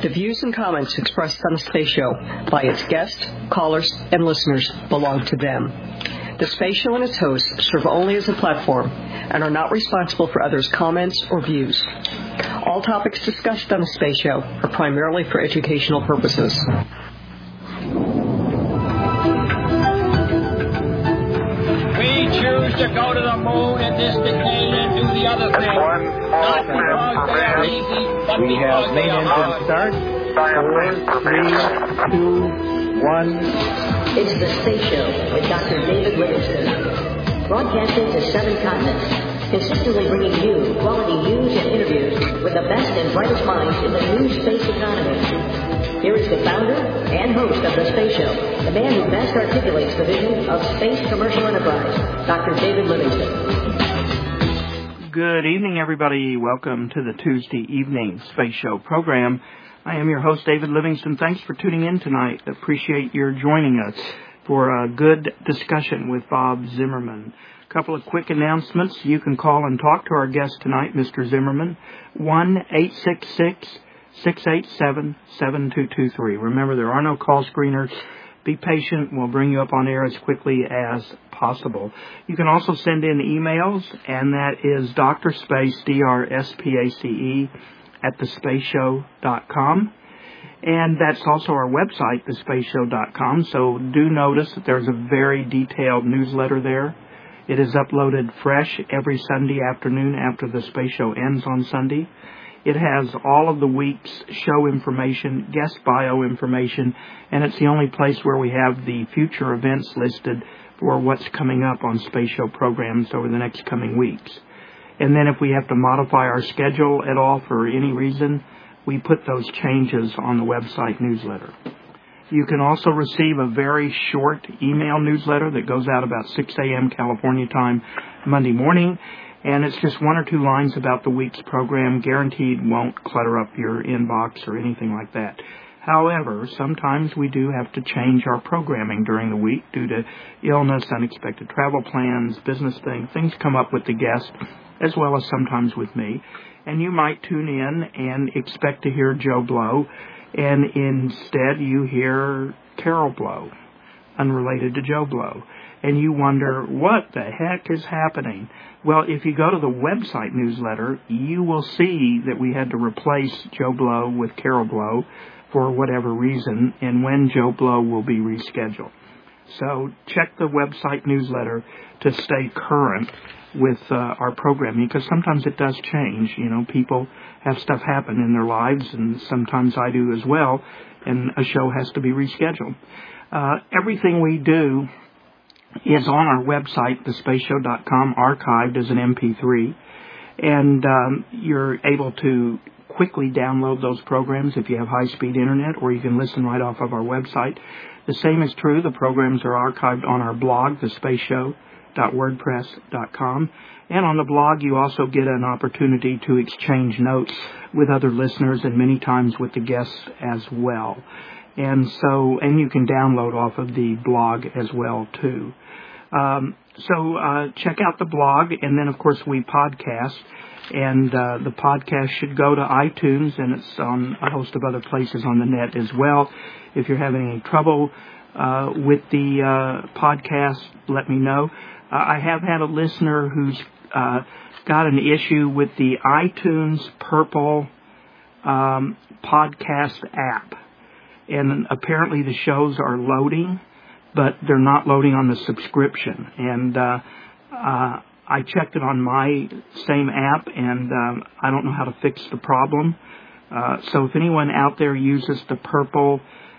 The views and comments expressed on the Space Show by its guests, callers, and listeners belong to them. The Space Show and its hosts serve only as a platform and are not responsible for others' comments or views. All topics discussed on the Space Show are primarily for educational purposes. We choose to go to the moon in this decade and do the other thing. Not because they are easy, but we because have they main are engine hard. start. 4, 3, 2, 1. It's the Space Show with Dr. David Livingston. Broadcasting to 7 continents, consistently bringing you quality news and interviews with the best and brightest minds in the new space economy. Here is the founder and host of the Space Show, the man who best articulates the vision of space commercial enterprise, Dr. David Livingston. Good evening, everybody. Welcome to the Tuesday evening Space Show program. I am your host, David Livingston. Thanks for tuning in tonight. Appreciate your joining us for a good discussion with Bob Zimmerman. A couple of quick announcements. You can call and talk to our guest tonight, Mr. Zimmerman, 1-866-687-7223. Remember, there are no call screeners. Be patient. We'll bring you up on air as quickly as possible. You can also send in emails, and that is DrSpace, DRSPACE, at thespaceshow.com. And that's also our website, thespaceshow.com. So do notice that there's a very detailed newsletter there. It is uploaded fresh every Sunday afternoon after the Space Show ends on Sunday. It has all of the week's show information, guest bio information, and it's the only place where we have the future events listed for what's coming up on Space Show programs over the next coming weeks. And then if we have to modify our schedule at all for any reason, we put those changes on the website newsletter. You can also receive a very short email newsletter that goes out about 6 a.m. California time Monday morning. And it's just 1 or 2 lines about the week's program, guaranteed won't clutter up your inbox or anything like that. However, sometimes we do have to change our programming during the week due to illness, unexpected travel plans, business things come up with the guest, as well as sometimes with me. And you might tune in and expect to hear Joe Blow, and instead you hear Carol Blow, unrelated to Joe Blow. And you wonder, what the heck is happening? Well, if you go to the website newsletter, you will see that we had to replace Joe Blow with Carol Blow for whatever reason, and when Joe Blow will be rescheduled. So check the website newsletter to stay current with our programming, because sometimes it does change. You know, people have stuff happen in their lives, and sometimes I do as well, and a show has to be rescheduled. Everything we do is on our website, thespaceshow.com, archived as an MP3, and you're able to quickly download those programs if you have high-speed internet, or you can listen right off of our website. The same is true. The programs are archived on our blog, thespaceshow.wordpress.com, and on the blog you also get an opportunity to exchange notes with other listeners and many times with the guests as well. And you can download off of the blog as well, too. So check out the blog, and then, of course, we podcast. And the podcast should go to iTunes, and it's on a host of other places on the net as well. If you're having any trouble with the podcast, let me know. I have had a listener who's got an issue with the iTunes Purple podcast app. And apparently the shows are loading, but they're not loading on the subscription. And I checked it on my same app, and I don't know how to fix the problem. So if anyone out there uses the Purple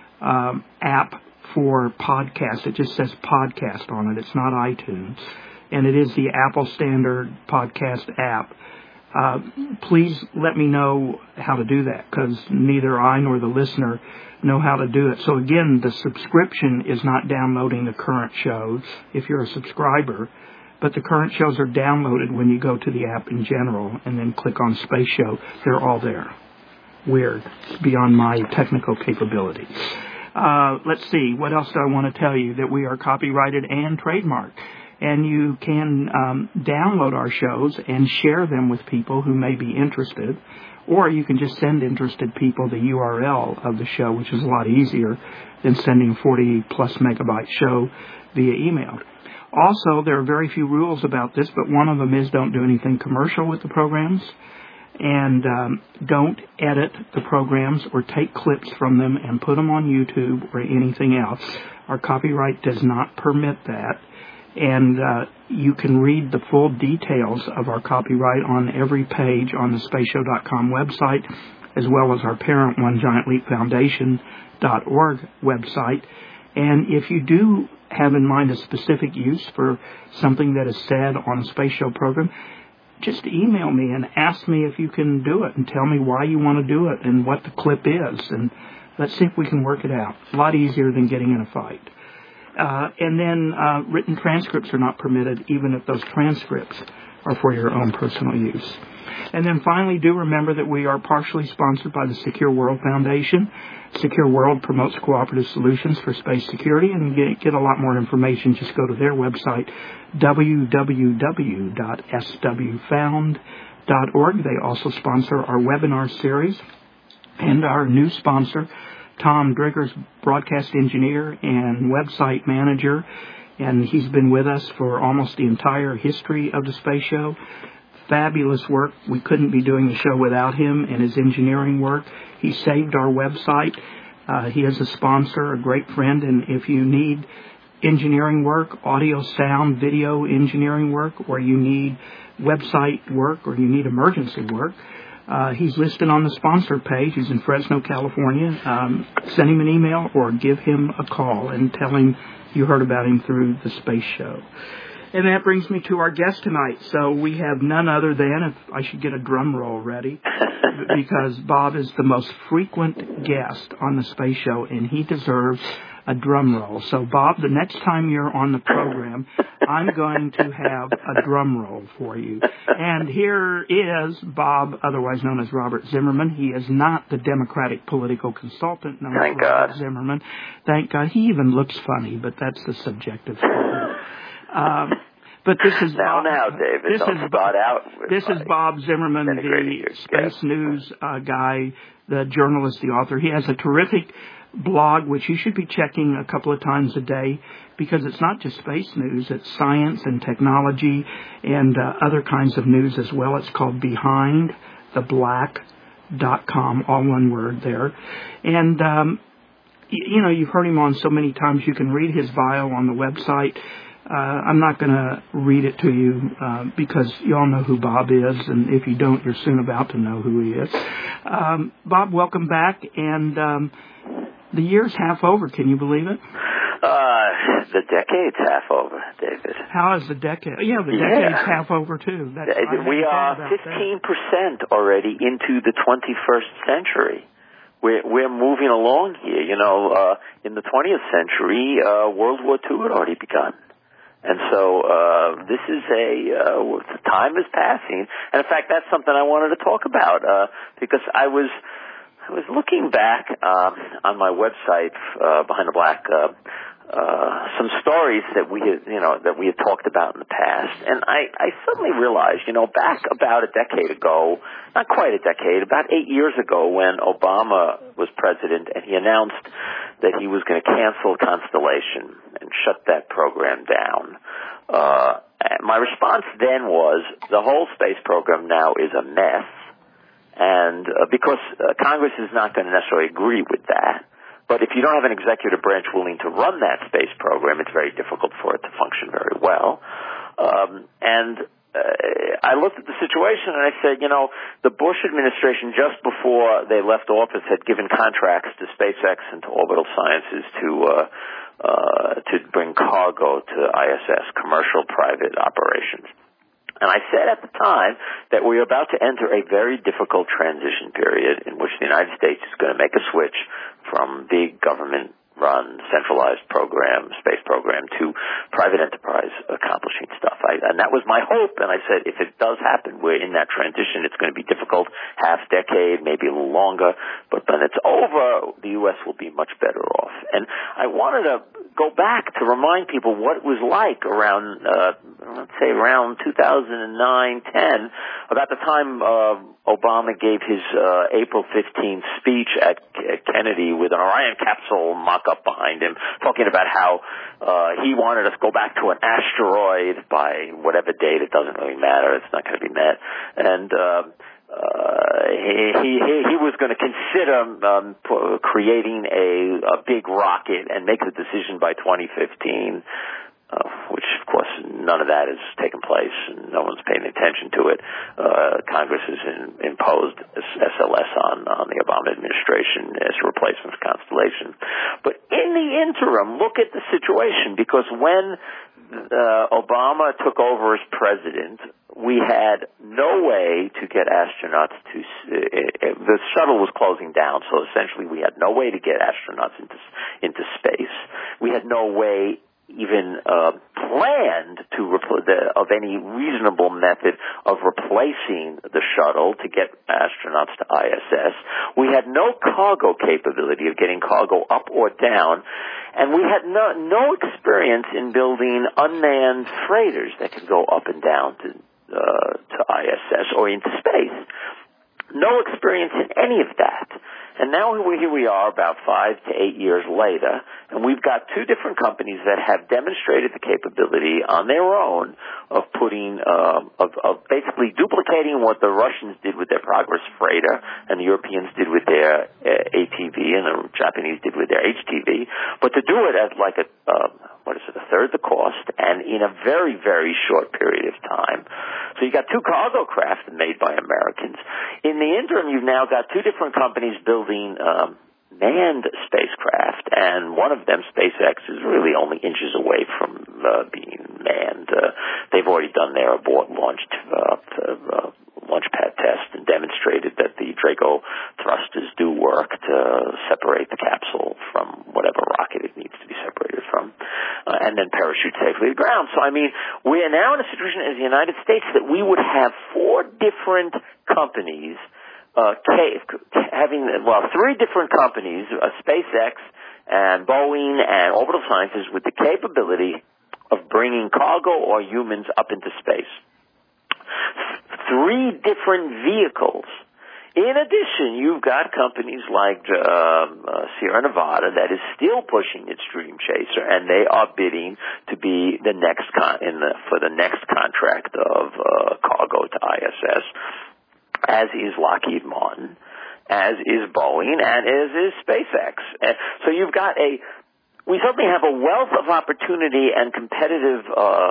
app for podcast, it just says podcast on it. It's not iTunes. And it is the Apple Standard Podcast app. Please let me know how to do that, because neither I nor the listener know how to do it. So again, the subscription is not downloading the current shows if you're a subscriber, but the current shows are downloaded when you go to the app in general and then click on Space Show. They're all there. Weird. It's beyond my technical capability. Let's see. What else do I want to tell you? That we are copyrighted and trademarked. And you can download our shows and share them with people who may be interested, Or you can just send interested people the URL of the show, which is a lot easier than sending a 40-plus megabyte show via email. Also, there are very few rules about this, but one of them is don't do anything commercial with the programs, and don't edit the programs or take clips from them and put them on YouTube or anything else. Our copyright does not permit that. And you can read the full details of our copyright on every page on the spaceshow.com website, as well as our parent one, GiantLeapFoundation.org website. And if you do have in mind a specific use for something that is said on a Space Show program, just email me and ask me if you can do it and tell me why you want to do it and what the clip is. And let's see if we can work it out. A lot easier than getting in a fight. And then written transcripts are not permitted, even if those transcripts are for your own personal use. And then finally, do remember that we are partially sponsored by the Secure World Foundation. Secure World promotes cooperative solutions for space security, and get a lot more information. Just go to their website, www.swfound.org. They also sponsor our webinar series, and our new sponsor, Tom Driggers, broadcast engineer and website manager, and he's been with us for almost the entire history of the Space Show. Fabulous work. We couldn't be doing the show without him and his engineering work. He saved our website. He is a sponsor, a great friend, and if you need engineering work, audio, sound, video engineering work, or you need website work, or you need emergency work, he's listed on the sponsor page. He's in Fresno, California. Send him an email or give him a call and tell him you heard about him through the Space Show. And that brings me to our guest tonight. So we have none other than, if I should get a drum roll ready, because Bob is the most frequent guest on the Space Show, and he deserves a drum roll. So, Bob, the next time you're on the program, I'm going to have a drum roll for you. And here is Bob, otherwise known as Robert Zimmerman. He is not the Democratic political consultant known as Robert Zimmerman. Thank God. He even looks funny, but that's the subjective part. But this is Bob, David. This is Bob Zimmerman, the Space News guy, the journalist, the author. He has a terrific blog, which you should be checking a couple of times a day, because it's not just space news, it's science and technology and other kinds of news as well. It's called BehindTheBlack.com, all one word there. And, you've heard him on so many times. You can read his bio on the website. I'm not going to read it to you because you all know who Bob is, and if you don't, you're soon about to know who he is. Bob, welcome back, and the year's half over. Can you believe it? The decade's half over, David. How is the decade? Yeah, the decade's half over, too. We are 15% already into the 21st century. We're moving along here. In the 20th century, World War II had already begun. And so this is time is passing. And in fact, that's something I wanted to talk about because I was looking back on my website, Behind the Black, some stories that we had talked about in the past, and I suddenly realized, back about a decade ago, not quite a decade, about 8 years ago, when Obama was president, and he announced that he was going to cancel Constellation and shut that program down. My response then was, the whole space program now is a mess, and because Congress is not going to necessarily agree with that. But if you don't have an executive branch willing to run that space program, it's very difficult for it to function very well. I looked at the situation and I said, the Bush administration, just before they left office, had given contracts to SpaceX and to Orbital Sciences to bring cargo to ISS, commercial private operations. And I said at the time that we were about to enter a very difficult transition period in which the United States is going to make a switch from big government-run, centralized program, space program, to private enterprise accomplishing stuff. And that was my hope. And I said, if it does happen, we're in that transition. It's going to be difficult, half decade, maybe a little longer. But when it's over, the U.S. will be much better off. And I wanted to go back to remind people what it was like around, let's say around 2009-10, about the time Obama gave his April 15th speech at Kennedy with an Orion capsule mock-up behind him, talking about how he wanted us to go back to an asteroid by whatever date. It doesn't really matter. It's not going to be met. And he was going to consider creating a big rocket and make the decision by 2015, which, of course, none of that has taken place, and no one's paying attention to it. Congress has imposed SLS on the Obama administration as a replacement for Constellation. But in the interim, look at the situation, because when Obama took over as president, we had no way to get astronauts to the shuttle was closing down, so essentially we had no way to get astronauts into space. We had no way even planned of any reasonable method of replacing the shuttle to get astronauts to ISS. We had no cargo capability of getting cargo up or down, and we had no experience in building unmanned freighters that could go up and down to ISS or into space. No experience in any of that. And now here we are about 5 to 8 years later, and we've got two different companies that have demonstrated the capability on their own of putting, of basically duplicating what the Russians did with their Progress freighter and the Europeans did with their ATV and the Japanese did with their HTV, but to do it at like a third the cost and in a very, very short period of time. So you got two cargo craft made by Americans. In the interim, you've now got two different companies building manned spacecraft, and one of them, SpaceX, is really only inches away from being manned. They've already done their abort launched launchpad test and demonstrated that the Draco thrusters do work to separate the capsule from whatever rocket it needs to be separated from, and then parachute safely to the ground. So, I mean, we are now in a situation as the United States that we would have four different companies three different companies, SpaceX and Boeing and Orbital Sciences, with the capability of bringing cargo or humans up into space. Three different vehicles. In addition, you've got companies like Sierra Nevada that is still pushing its Dream Chaser, and they are bidding to be the next for the next contract of cargo to ISS, as is Lockheed Martin, as is Boeing, and as is SpaceX. And so we certainly have a wealth of opportunity and competitive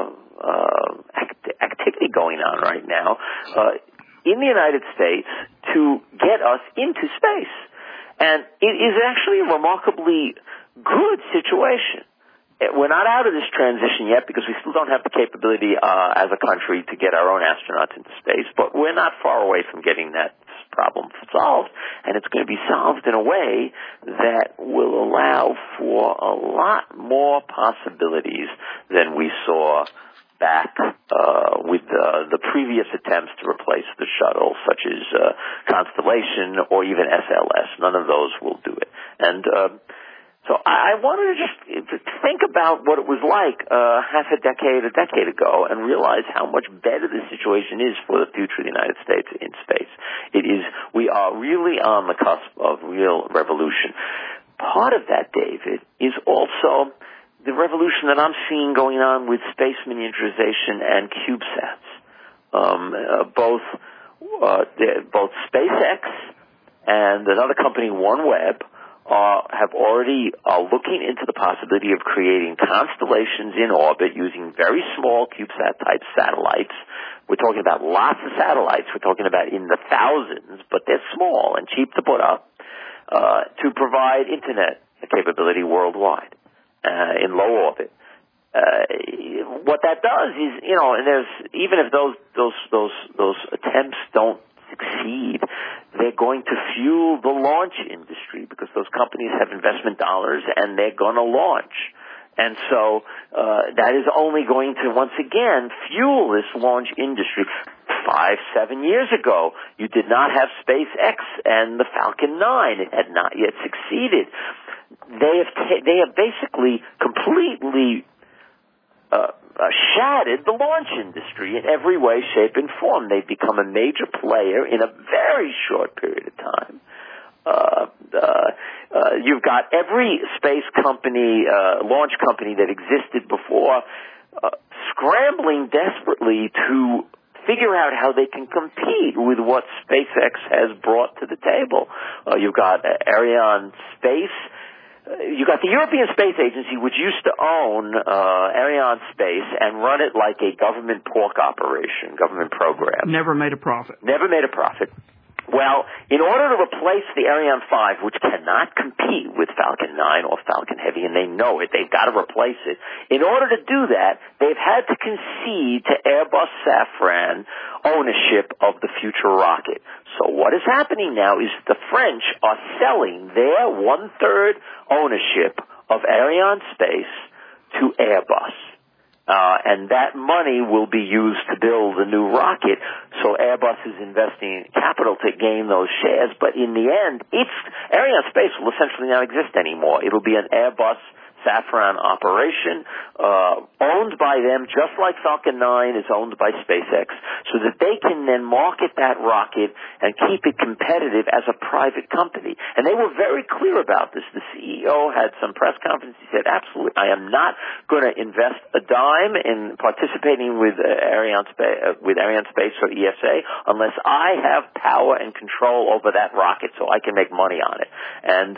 activity going on right now in the United States to get us into space. And it is actually a remarkably good situation. We're not out of this transition yet because we still don't have the capability as a country to get our own astronauts into space, but we're not far away from getting that problem solved, and it's going to be solved in a way that will allow for a lot more possibilities than we saw back with the previous attempts to replace the shuttle, such as Constellation or even SLS. None of those will do it. And so I wanted to just think about what it was like half a decade ago, and realize how much better the situation is for the future of the United States in space. We are really on the cusp of real revolution. Part of that, David, is also the revolution that I'm seeing going on with space miniaturization and CubeSats. Both SpaceX and another company, OneWeb, are looking into the possibility of creating constellations in orbit using very small CubeSat-type satellites. We're talking about lots of satellites. We're talking about in the thousands, but they're small and cheap to put up, to provide Internet capability worldwide in low orbit. What that does is, and even if those attempts don't succeed, they're going to fuel the launch industry because those companies have investment dollars and they're going to launch. And so that is only going to, once again, fuel this launch industry. 5-7 years ago, you did not have SpaceX and the Falcon 9. It had not yet succeeded. they have basically completely shattered the launch industry in every way, shape, and form. They've become a major player in a very short period of time. You've got every space company, launch company that existed before, scrambling desperately to figure out how they can compete with what SpaceX has brought to the table. You've got Ariane Space. You got the European Space Agency, which used to own Ariane Space and run it like a government pork operation, government program. Never made a profit. Never made a profit. Well, in order to replace the Ariane 5, which cannot compete with Falcon 9 or Falcon Heavy, and they know it, they've got to replace it. In order to do that, they've had to concede to Airbus Safran ownership of the future rocket. So what is happening now is the French are selling their one-third ownership of Ariane Space to Airbus. And that money will be used to build a new rocket. So Airbus is investing capital to gain those shares. But in the end, Ariane Space will essentially not exist anymore. It'll be an Airbus Safran operation, owned by them, just like Falcon 9 is owned by SpaceX, so that they can then market that rocket and keep it competitive as a private company. And they were very clear about this. The CEO had some press conference. He said, absolutely, I am not going to invest a dime in participating with Ariane Space or ESA unless I have power and control over that rocket so I can make money on it. And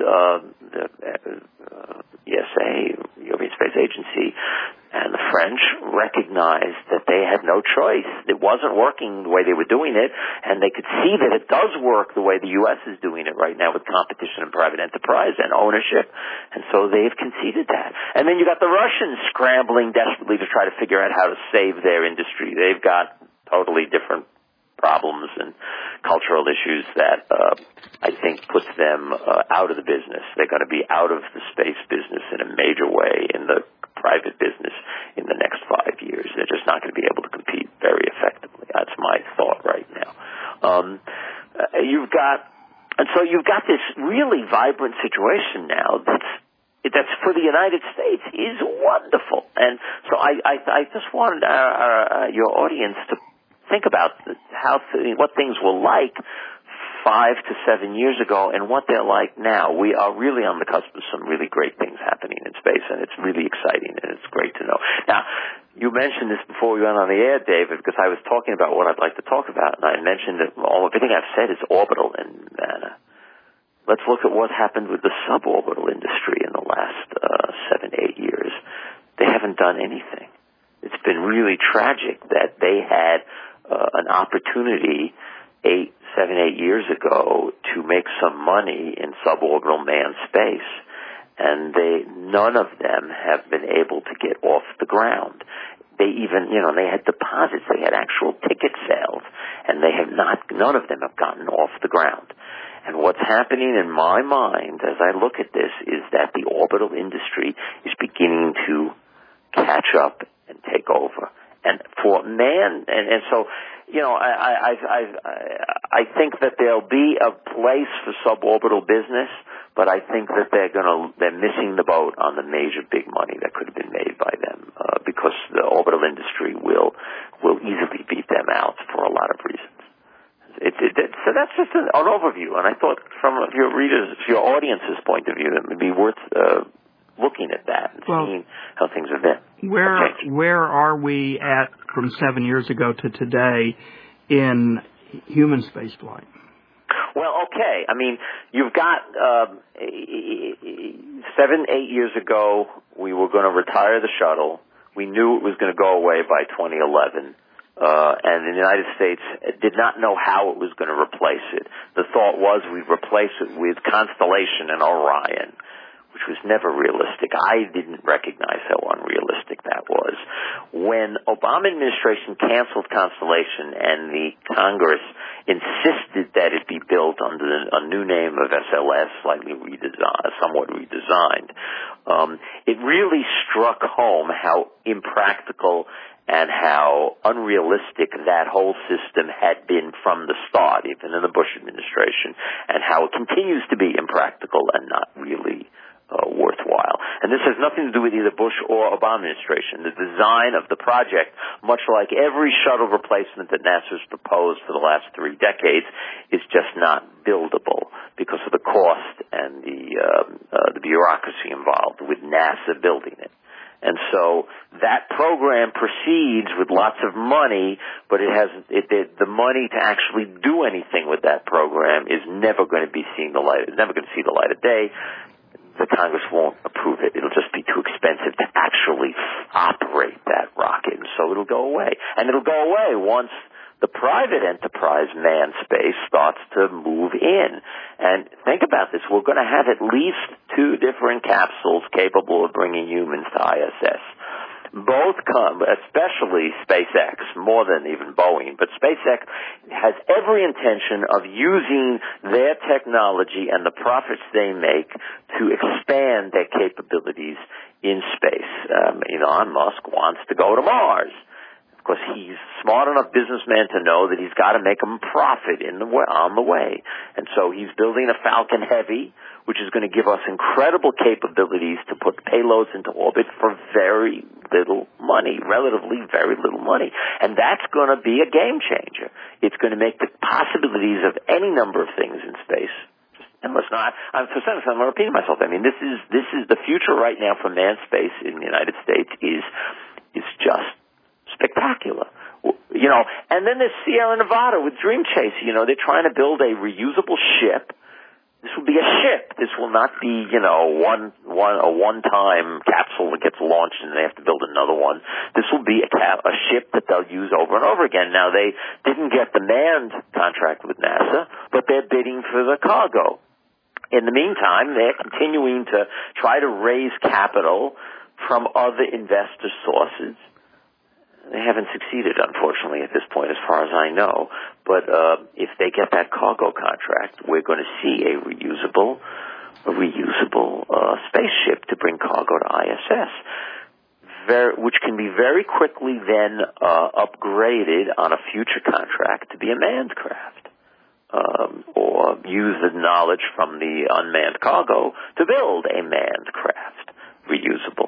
ESA, European Space Agency, and the French recognized that they had no choice. It wasn't working the way they were doing it, and they could see that it does work the way the U.S. is doing it right now with competition and private enterprise and ownership, and so they've conceded that. And then you got the Russians scrambling desperately to try to figure out how to save their industry. They've got totally different problems and cultural issues that I think puts them out of the business. They're going to be out of the space business in a major way in the private business in the next 5 years. They're just not going to be able to compete very effectively. That's my thought right now. You've got this really vibrant situation now that's for the United States is wonderful. And so I just wanted your audience to think about what things were like 5 to 7 years ago and what they're like now. We are really on the cusp of some really great things happening in space, and it's really exciting, and it's great to know. Now, you mentioned this before we went on the air, David, because I was talking about what I'd like to talk about, and I mentioned that everything I've said is orbital, and let's look at what happened with the suborbital industry in the last 7-8 years. They haven't done anything. It's been really tragic that they had an opportunity 7-8 years ago to make some money in suborbital manned space, and none of them have been able to get off the ground. They even, they had deposits, they had actual ticket sales, and none of them have gotten off the ground. And what's happening in my mind as I look at this is that the orbital industry is beginning to catch up and take over. And for man, and so, I think that there'll be a place for suborbital business, but I think that they're missing the boat on the major big money that could have been made by them, because the orbital industry will easily beat them out for a lot of reasons. So that's just an overview, and I thought from your audience's point of view, it would be worth looking at that and seeing how things have been. Where are we at from 7 years ago to today in human spaceflight? Well, okay. I mean, you've got 7-8 years ago, we were going to retire the shuttle. We knew it was going to go away by 2011. And the United States did not know how it was going to replace it. The thought was we'd replace it with Constellation and Orion, which was never realistic. I didn't recognize how unrealistic that was. When Obama administration canceled Constellation and the Congress insisted that it be built under a new name of SLS, somewhat redesigned, it really struck home how impractical and how unrealistic that whole system had been from the start, even in the Bush administration, and how it continues to be impractical and not really And this has nothing to do with either Bush or Obama administration. The design of the project, much like every shuttle replacement that NASA's proposed for the last 3 decades, is just not buildable because of the cost and the bureaucracy involved with NASA building it. And so that program proceeds with lots of money, but the money to actually do anything with that program is never going to see the light of day. The Congress won't approve it. It'll just be too expensive to actually operate that rocket, and so it'll go away. And it'll go away once the private enterprise manned space starts to move in. And think about this. We're going to have at least 2 different capsules capable of bringing humans to ISS. Both come, especially SpaceX, more than even Boeing, but SpaceX has every intention of using their technology and the profits they make to expand their capabilities in space. Elon Musk wants to go to Mars. Of course, he's a smart enough businessman to know that he's got to make a profit on the way. And so he's building a Falcon Heavy, which is going to give us incredible capabilities to put payloads into orbit for very little money, relatively very little money. And that's going to be a game changer. It's going to make the possibilities of any number of things in space. And listen, I'm repeating myself. I mean, this is the future right now for manned space in the United States is just spectacular. And then there's Sierra Nevada with Dream Chase. They're trying to build a reusable ship. This will be a ship. This will not be, a one-time capsule that gets launched and they have to build another one. This will be a ship that they'll use over and over again. Now, they didn't get the manned contract with NASA, but they're bidding for the cargo. In the meantime, they're continuing to try to raise capital from other investor sources. They haven't succeeded, unfortunately, at this point, as far as I know. But if they get that cargo contract, we're going to see a reusable spaceship to bring cargo to ISS, which can be very quickly then upgraded on a future contract to be a manned craft, or use the knowledge from the unmanned cargo to build a manned craft, reusable.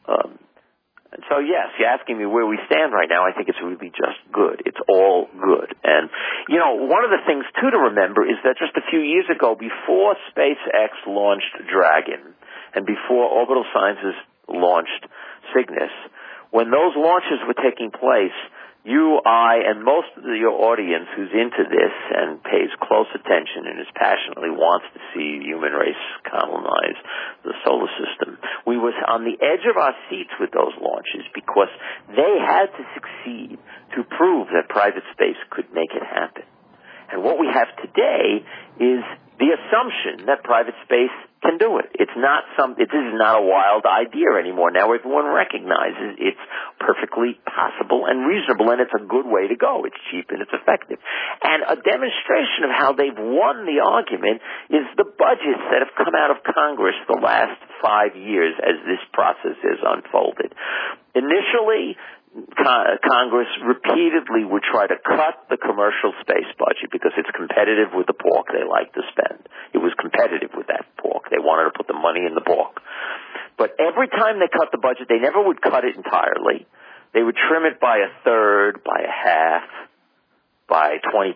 And so, yes, you're asking me where we stand right now. I think it's really just good. It's all good. And, one of the things, too, to remember is that just a few years ago, before SpaceX launched Dragon and before Orbital Sciences launched Cygnus, when those launches were taking place, you, I, and most of your audience who's into this and pays close attention and is passionately wants to see the human race colonize the solar system, we was on the edge of our seats with those launches because they had to succeed to prove that private space could make it happen. And what we have today is the assumption that private space can do it. This is not a wild idea anymore. Now everyone recognizes it's perfectly possible and reasonable, and it's a good way to go. It's cheap and it's effective. And a demonstration of how they've won the argument is the budgets that have come out of Congress the last 5 years as this process has unfolded. Initially, Congress repeatedly would try to cut the commercial space budget because it's competitive with the pork they like to spend. It was competitive with that pork. They wanted to put the money in the pork. But every time they cut the budget, they never would cut it entirely. They would trim it by a third, by a half, by 20%.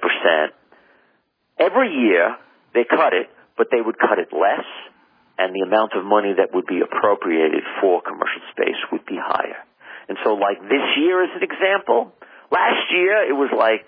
Every year, they cut it, but they would cut it less, and the amount of money that would be appropriated for commercial space would be higher. And so, like this year as an example, last year it was like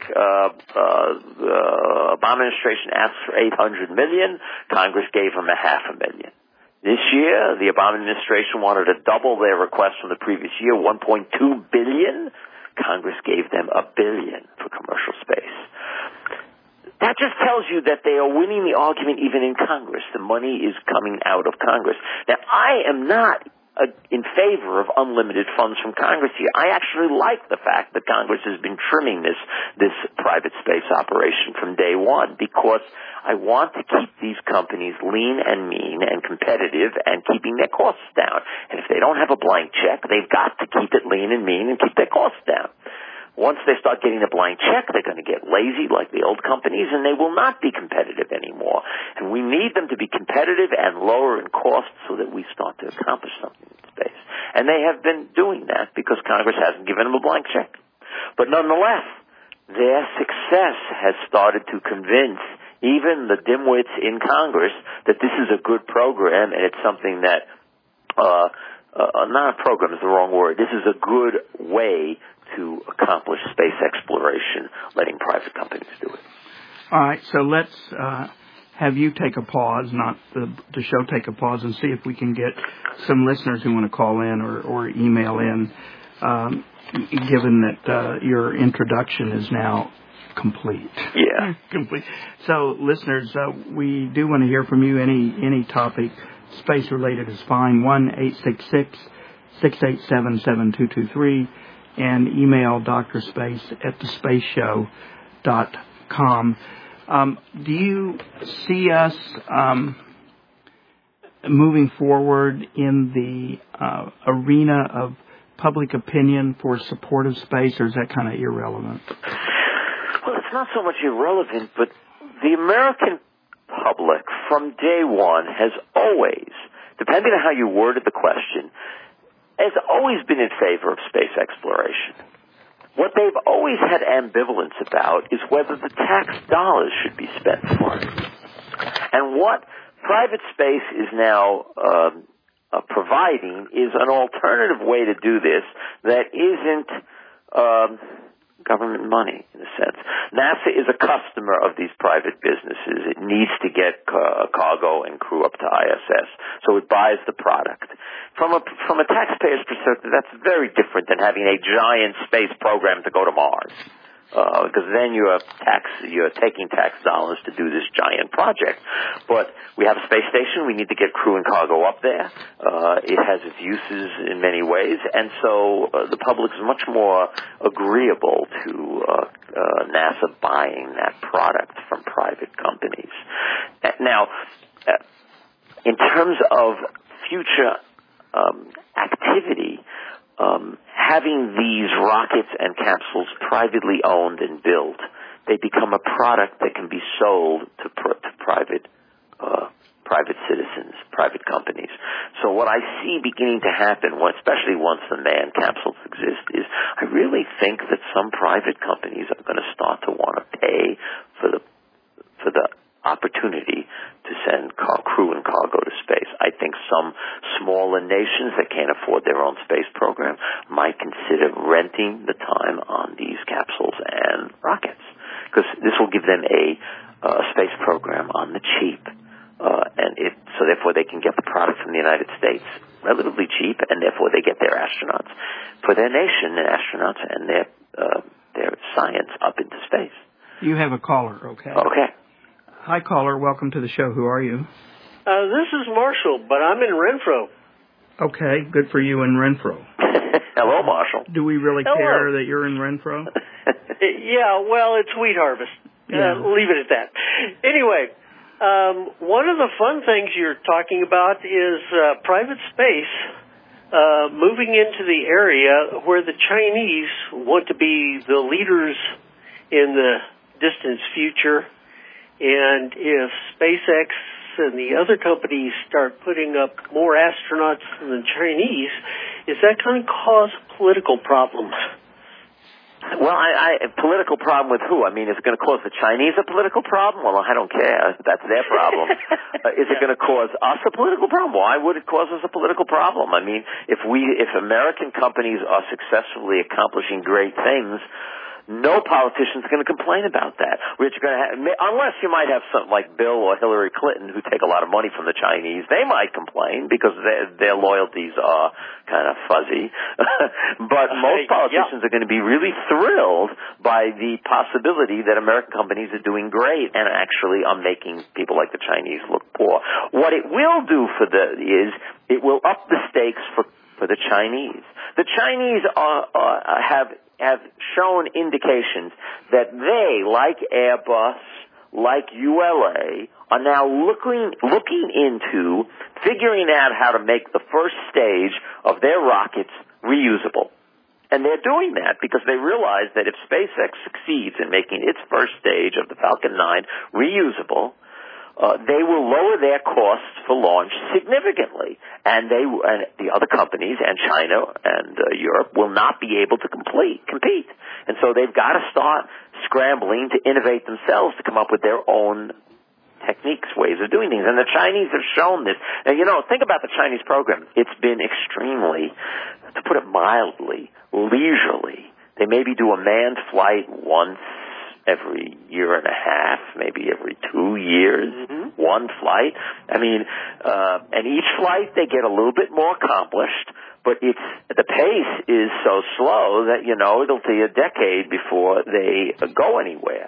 the Obama administration asked for $800 million. Congress gave them $500,000. This year, the Obama administration wanted to double their request from the previous year, $1.2 billion. Congress gave them $1 billion for commercial space. That just tells you that they are winning the argument even in Congress. The money is coming out of Congress. Now, I am not in favor of unlimited funds from Congress here. I actually like the fact that Congress has been trimming this private space operation from day one because I want to keep these companies lean and mean and competitive and keeping their costs down. And if they don't have a blank check, they've got to keep it lean and mean and keep their costs down. Once they start getting a blank check, they're going to get lazy like the old companies, and they will not be competitive anymore. more. And we need them to be competitive and lower in cost so that we start to accomplish something in space. And they have been doing that because Congress hasn't given them a blank check. But nonetheless, their success has started to convince even the dimwits in Congress that this is a good program, and it's something that, not a program is the wrong word, this is a good way to accomplish space exploration, letting private companies do it. All right, so let's have you take a pause, not the show take a pause, and see if we can get some listeners who want to call in or email in, given that your introduction is now complete. Yeah. Complete. So, listeners, we do want to hear from you. Any topic space-related is fine. 1-866-687-7223 and email drspace@thespaceshow.com. Do you see us moving forward in the arena of public opinion for support of space, or is that kind of irrelevant? Well, it's not so much irrelevant, but the American public from day one has always, depending on how you worded the question, has always been in favor of space exploration. What they've always had ambivalence about is whether the tax dollars should be spent for it. And what private space is now providing is an alternative way to do this that isn't government money, in a sense. NASA is a customer of these private businesses. It needs to get cargo and crew up to ISS, so it buys the product. From a taxpayer's perspective, that's very different than having a giant space program to go to Mars, because then you're taking tax dollars to do this giant project. But we have a space station. We need to get crew and cargo up there. It has its uses in many ways, and so the public is much more agreeable to NASA buying that product from private companies. Now, in terms of future activity, having these rockets and capsules privately owned and built, they become a product that can be sold to private citizens, private companies. So what I see beginning to happen, especially once the manned capsules exist, is I really think that some private companies are going to start to want to pay for the opportunity to send crew and cargo to space. I think some smaller nations that can't afford their own space program might consider renting the time on these capsules and rockets, because this will give them a space program on the cheap, so therefore they can get the product from the United States relatively cheap, and therefore they get their astronauts for their nation, and astronauts and their science up into space. You have a caller, okay? Okay. Hi, caller. Welcome to the show. Who are you? This is Marshall, but I'm in Renfro. Okay, good for you in Renfro. Hello, Marshall. Do we really care that you're in Renfro? Yeah, well, it's wheat harvest. Yeah. Leave it at that. Anyway, one of the fun things you're talking about is private space moving into the area where the Chinese want to be the leaders in the distant future. And if SpaceX and the other companies start putting up more astronauts than the Chinese, is that going to cause a political problem? Well, a political problem with who? I mean, is it going to cause the Chinese a political problem? Well, I don't care. That's their problem. Is it going to cause us a political problem? Why would it cause us a political problem? I mean, if American companies are successfully accomplishing great things, no politician's going to complain about that. Unless you might have something like Bill or Hillary Clinton who take a lot of money from the Chinese. They might complain because their loyalties are kind of fuzzy. But most politicians are going to be really thrilled by the possibility that American companies are doing great and actually are making people like the Chinese look poor. What it will do is it will up the stakes for the Chinese. The Chinese have shown indications that they, like Airbus, like ULA, are now looking into figuring out how to make the first stage of their rockets reusable. And they're doing that because they realize that if SpaceX succeeds in making its first stage of the Falcon 9 reusable, they will lower their costs for launch significantly, and the other companies and China and Europe will not be able to compete. And so they've got to start scrambling to innovate themselves to come up with their own techniques, ways of doing things. And the Chinese have shown this. Now, think about the Chinese program. It's been extremely, to put it mildly, leisurely. They maybe do a manned flight once every year and a half, maybe every 2 years, one flight. I mean, and each flight they get a little bit more accomplished, but the pace is so slow that, it'll be a decade before they go anywhere.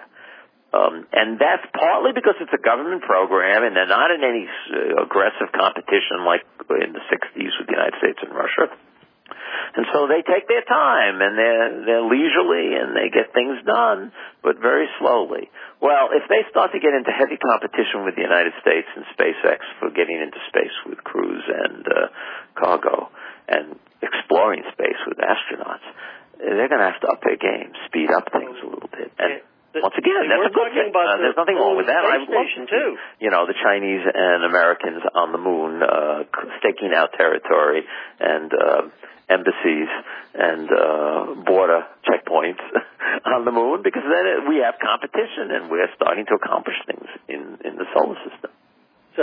And that's partly because it's a government program and they're not in any aggressive competition like in the 60s with the United States and Russia. And so they take their time, and they're leisurely, and they get things done, but very slowly. Well, if they start to get into heavy competition with the United States and SpaceX for getting into space with crews and cargo and exploring space with astronauts, they're going to have to up their game, speed up things a little bit. And once again, that's a good thing. There's nothing wrong with that. I would love to see, the Chinese and Americans on the moon staking out territory and embassies and border checkpoints on the moon, because then we have competition and we're starting to accomplish things in the solar system. So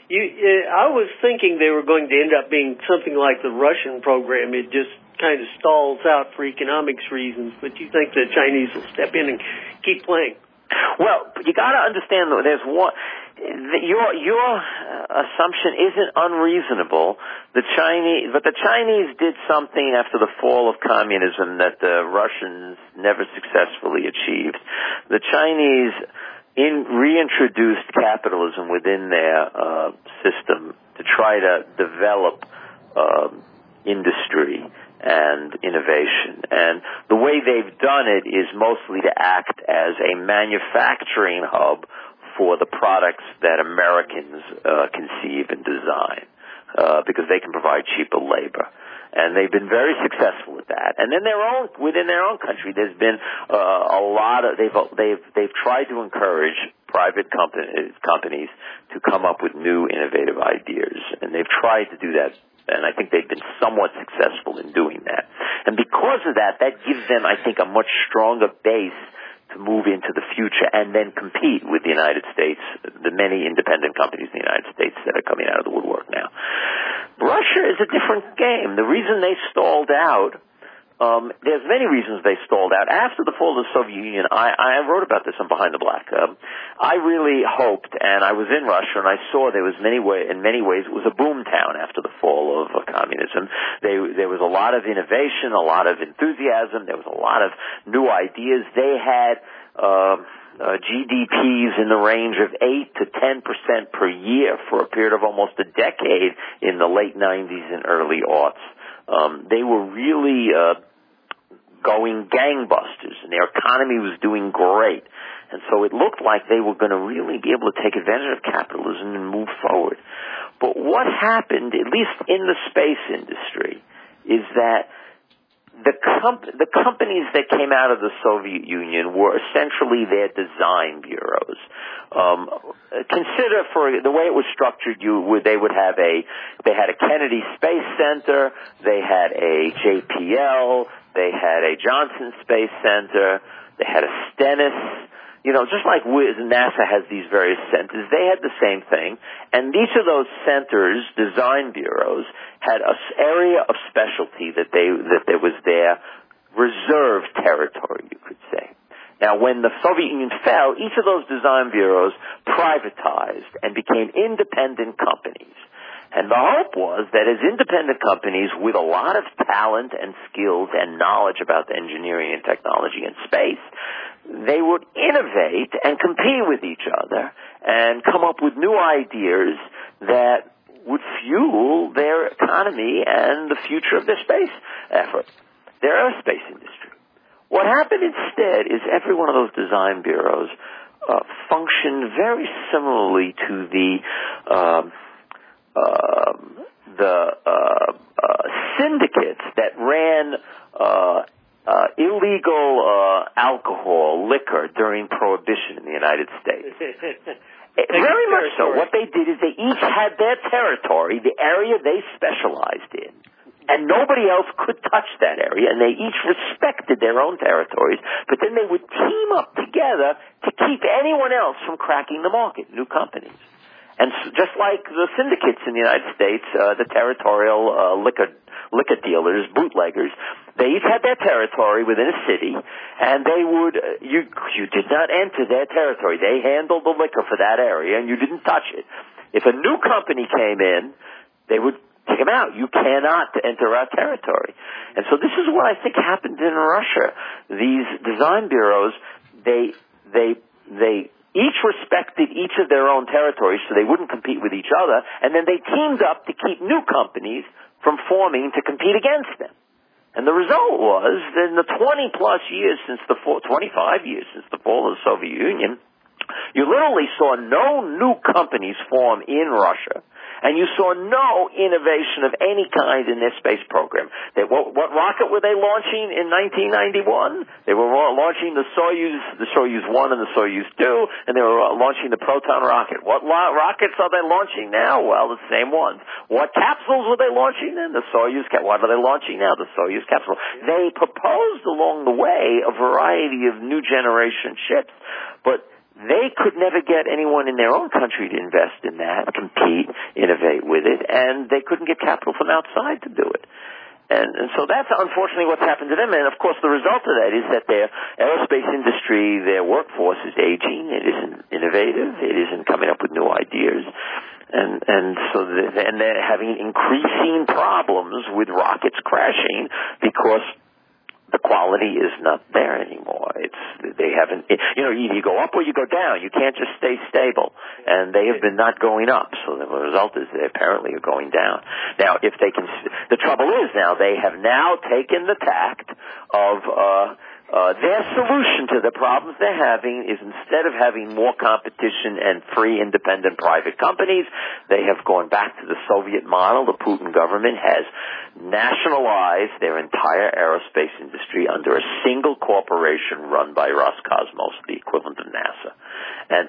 I was thinking they were going to end up being something like the Russian program. It just kind of stalls out for economics reasons, but you think the Chinese will step in and keep playing? Well, you got to understand that there's one. Your assumption isn't unreasonable. But the Chinese did something after the fall of communism that the Russians never successfully achieved. The Chinese reintroduced capitalism within their system to try to develop industry and innovation. And the way they've done it is mostly to act as a manufacturing hub for the products that Americans conceive and design, because they can provide cheaper labor. And they've been very successful at that. And then within their own country, there's been a lot of they've tried to encourage private companies to come up with new innovative ideas, and they've tried to do that. And I think they've been somewhat successful in doing that. And because of that, that gives them, I think, a much stronger base to move into the future and then compete with the United States, the many independent companies in the United States that are coming out of the woodwork now. Russia is a different game. The reason they stalled out, there's many reasons they stalled out. After the fall of the Soviet Union, I wrote about this on Behind the Black. I really hoped, and I was in Russia, and I saw there was in many ways it was a boom town after the fall of communism. There was a lot of innovation, a lot of enthusiasm. There was a lot of new ideas. They had GDPs in the range of 8 to 10% per year for a period of almost a decade in the late 90s and early aughts. They were really going gangbusters, and their economy was doing great. And so it looked like they were going to really be able to take advantage of capitalism and move forward. But what happened, at least in the space industry, is that the companies that came out of the Soviet Union were essentially their design bureaus. Consider, for the way it was structured, they had a Kennedy Space Center, they had a JPL, they had a Johnson Space Center, they had a Stennis. Just like NASA has these various centers, they had the same thing. And each of those centers, design bureaus, had an area of specialty that there was their reserve territory, you could say. Now, when the Soviet Union fell, each of those design bureaus privatized and became independent companies. And the hope was that as independent companies with a lot of talent and skills and knowledge about engineering and technology and space, they would innovate and compete with each other and come up with new ideas that would fuel their economy and the future of their space effort, their aerospace industry. What happened instead is every one of those design bureaus functioned very similarly to the syndicates that ran illegal alcohol, liquor during Prohibition in the United States. Very much so. What they did is they each had their territory, the area they specialized in. And nobody else could touch that area, and they each respected their own territories, but then they would team up together to keep anyone else from cracking the market, new companies. And just like the syndicates in the United States, the territorial liquor dealers, bootleggers, they each had their territory within a city, and they would, you did not enter their territory. They handled the liquor for that area, and you didn't touch it. If a new company came in, they would kick them out. You cannot enter our territory. And so this is what I think happened in Russia. These design bureaus, they each respected each of their own territories so they wouldn't compete with each other, and then they teamed up to keep new companies from forming to compete against them. And the result was that in the 25 years since the fall of the Soviet Union, you literally saw no new companies form in Russia, and you saw no innovation of any kind in their space program. What rocket were they launching in 1991? They were launching the Soyuz 1 and the Soyuz 2, and they were launching the Proton rocket. What rockets are they launching now? Well, the same ones. What capsules were they launching then? The Soyuz. What are they launching now? The Soyuz capsule. They proposed along the way a variety of new generation ships, but they could never get anyone in their own country to invest in that, compete, innovate with it, and they couldn't get capital from outside to do it. And so that's unfortunately what's happened to them. And of course the result of that is that their aerospace industry, their workforce is aging. It isn't innovative. It isn't coming up with new ideas. And so they're having increasing problems with rockets crashing because the quality is not there anymore. Either you go up or you go down. You can't just stay stable. And they have been not going up. So the result is they apparently are going down. Now, the trouble is now they have now taken the tact of, their solution to the problems they're having is instead of having more competition and free, independent private companies, they have gone back to the Soviet model. The Putin government has nationalized their entire aerospace industry under a single corporation run by Roscosmos, the equivalent of NASA. And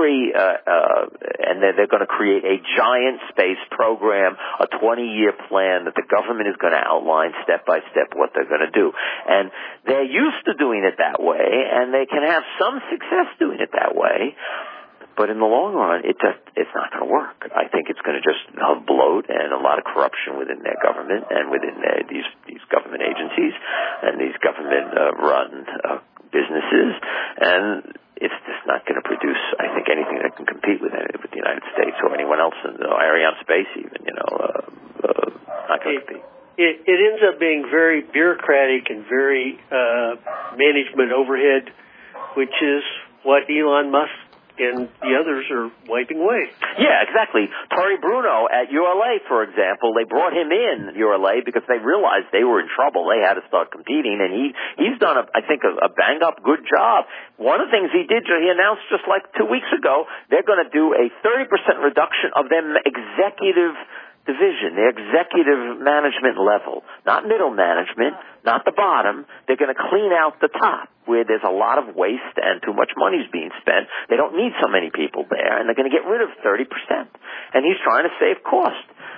and they're going to create a giant space program, a 20-year plan that the government is going to outline step by step what they're going to do. And they're used to doing it that way, and they can have some success doing it that way. But in the long run, it's not going to work. I think it's going to just have bloat and a lot of corruption within their government and within these government agencies and these government-run businesses. And it's just not going to produce, I think, anything that can compete with the United States or anyone else in Ariane space even, not going to compete. It ends up being very bureaucratic and very management overhead, which is what Elon Musk and the others are wiping away. Yeah, exactly. Tory Bruno at ULA, for example, they brought him in ULA because they realized they were in trouble. They had to start competing, and he's done, I think, a bang-up good job. One of the things he announced just like 2 weeks ago, they're going to do a 30% reduction of their executive division, the executive management level, not middle management, not the bottom. They're going to clean out the top where there's a lot of waste and too much money is being spent. They don't need so many people there, and they're going to get rid of 30%. And he's trying to save cost.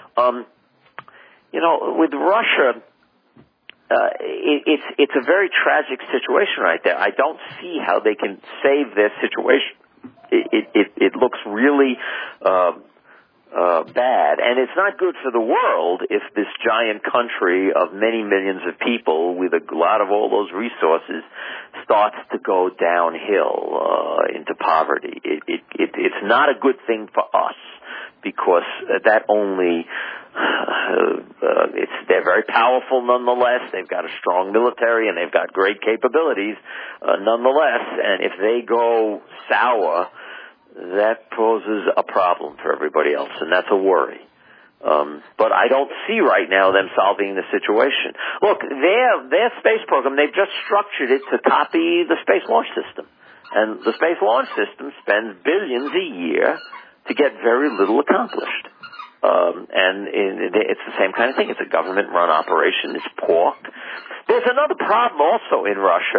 With Russia, it's a very tragic situation right there. I don't see how they can save their situation. It looks really bad, and it's not good for the world if this giant country of many millions of people with a lot of all those resources starts to go downhill into poverty. It's not a good thing for us because that only they're very powerful nonetheless. They've got a strong military and they've got great capabilities nonetheless, and if they go sour, that poses a problem for everybody else, and that's a worry. But I don't see right now them solving the situation. Look, their space program, they've just structured it to copy the Space Launch System. And the Space Launch System spends billions a year to get very little accomplished. And it's the same kind of thing. It's a government-run operation. It's pork. There's another problem also in Russia.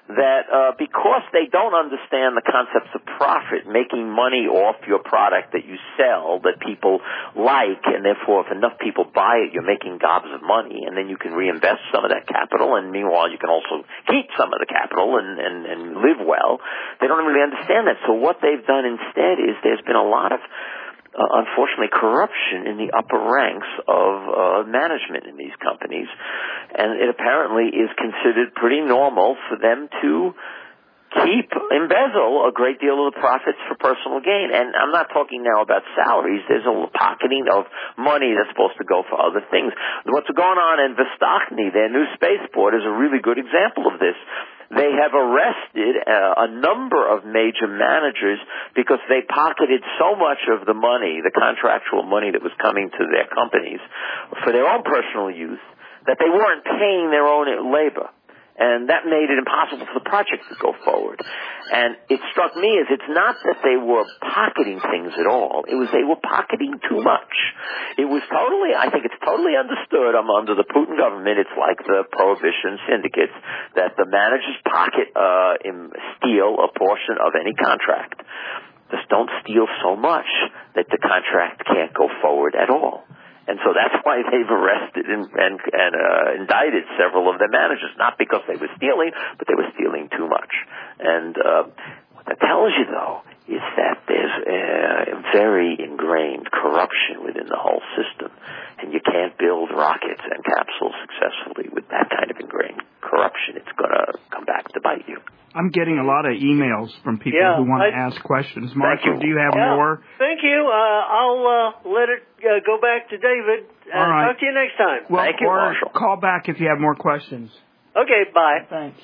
that because they don't understand the concepts of profit, making money off your product that you sell that people like, and therefore if enough people buy it, you're making gobs of money, and then you can reinvest some of that capital, and meanwhile you can also keep some of the capital and live well. They don't really understand that. So what they've done instead is there's been a lot of unfortunately, corruption in the upper ranks of management in these companies. And it apparently is considered pretty normal for them to embezzle a great deal of the profits for personal gain. And I'm not talking now about salaries. There's a pocketing of money that's supposed to go for other things. What's going on in Vostochny, their new spaceport, is a really good example of this. They have arrested a number of major managers because they pocketed so much of the money, the contractual money that was coming to their companies for their own personal use, that they weren't paying their own labor. And that made it impossible for the project to go forward. And it struck me as it's not that they were pocketing things at all. It was they were pocketing too much. It was I think it's totally understood under the Putin government. It's like the prohibition syndicates that the managers steal a portion of any contract. Just don't steal so much that the contract can't go forward at all. And so that's why they've arrested and indicted several of their managers, not because they were stealing, but they were stealing too much. And what that tells you, though, is that there's a very ingrained corruption within the whole system. And you can't build rockets and capsules successfully with that kind of ingrained corruption. It's going to come back to bite you. I'm getting a lot of emails from people who want to ask questions. Marshall, do you have more? Thank you. I'll let it go back to David. All right. Talk to you next time. Well, Thank you, Marshall. Call back if you have more questions. Okay, bye. Thanks.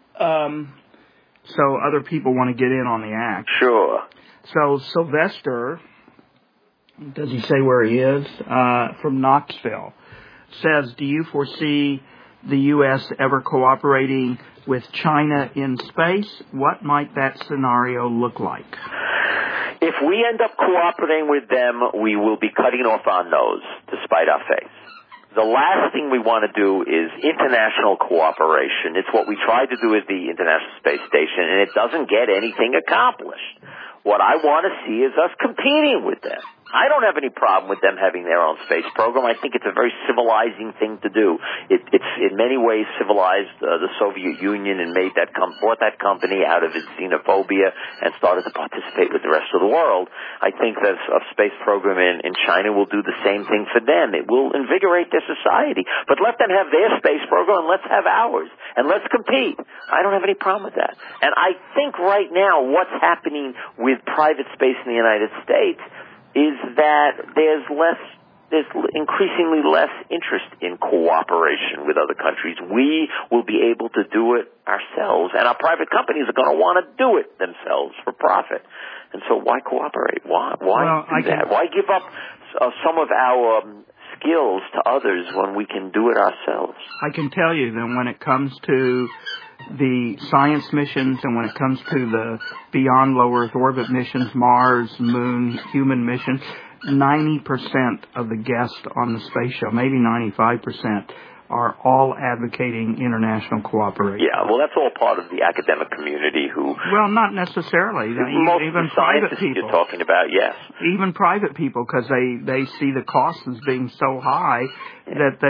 So other people want to get in on the act. Sure. So Sylvester, does he say where he is? From Knoxville, says, do you foresee the U.S. ever cooperating with China in space? What might that scenario look like? If we end up cooperating with them, we will be cutting off our nose to spite our face. The last thing we want to do is international cooperation. It's what we tried to do at the International Space Station, and it doesn't get anything accomplished. What I want to see is us competing with them. I don't have any problem with them having their own space program. I think it's a very civilizing thing to do. It's in many ways civilized the Soviet Union and brought that company out of its xenophobia and started to participate with the rest of the world. I think that a space program in China will do the same thing for them. It will invigorate their society. But let them have their space program and let's have ours. And let's compete. I don't have any problem with that. And I think right now what's happening with private space in the United States is that there's increasingly less interest in cooperation with other countries. We will be able to do it ourselves, and our private companies are going to want to do it themselves for profit. And so why cooperate? Why do that? Why give up some of our skills to others when we can do it ourselves? I can tell you that when it comes to the science missions and when it comes to the beyond low Earth orbit missions, Mars, Moon, human missions, 90% of the guests on the space show, maybe 95%, are all advocating international cooperation. Yeah, well, that's all part of the academic community who... Well, not necessarily. Most even of the private scientists people. you're talking about, yes. Even private people, because they see the costs as being so high that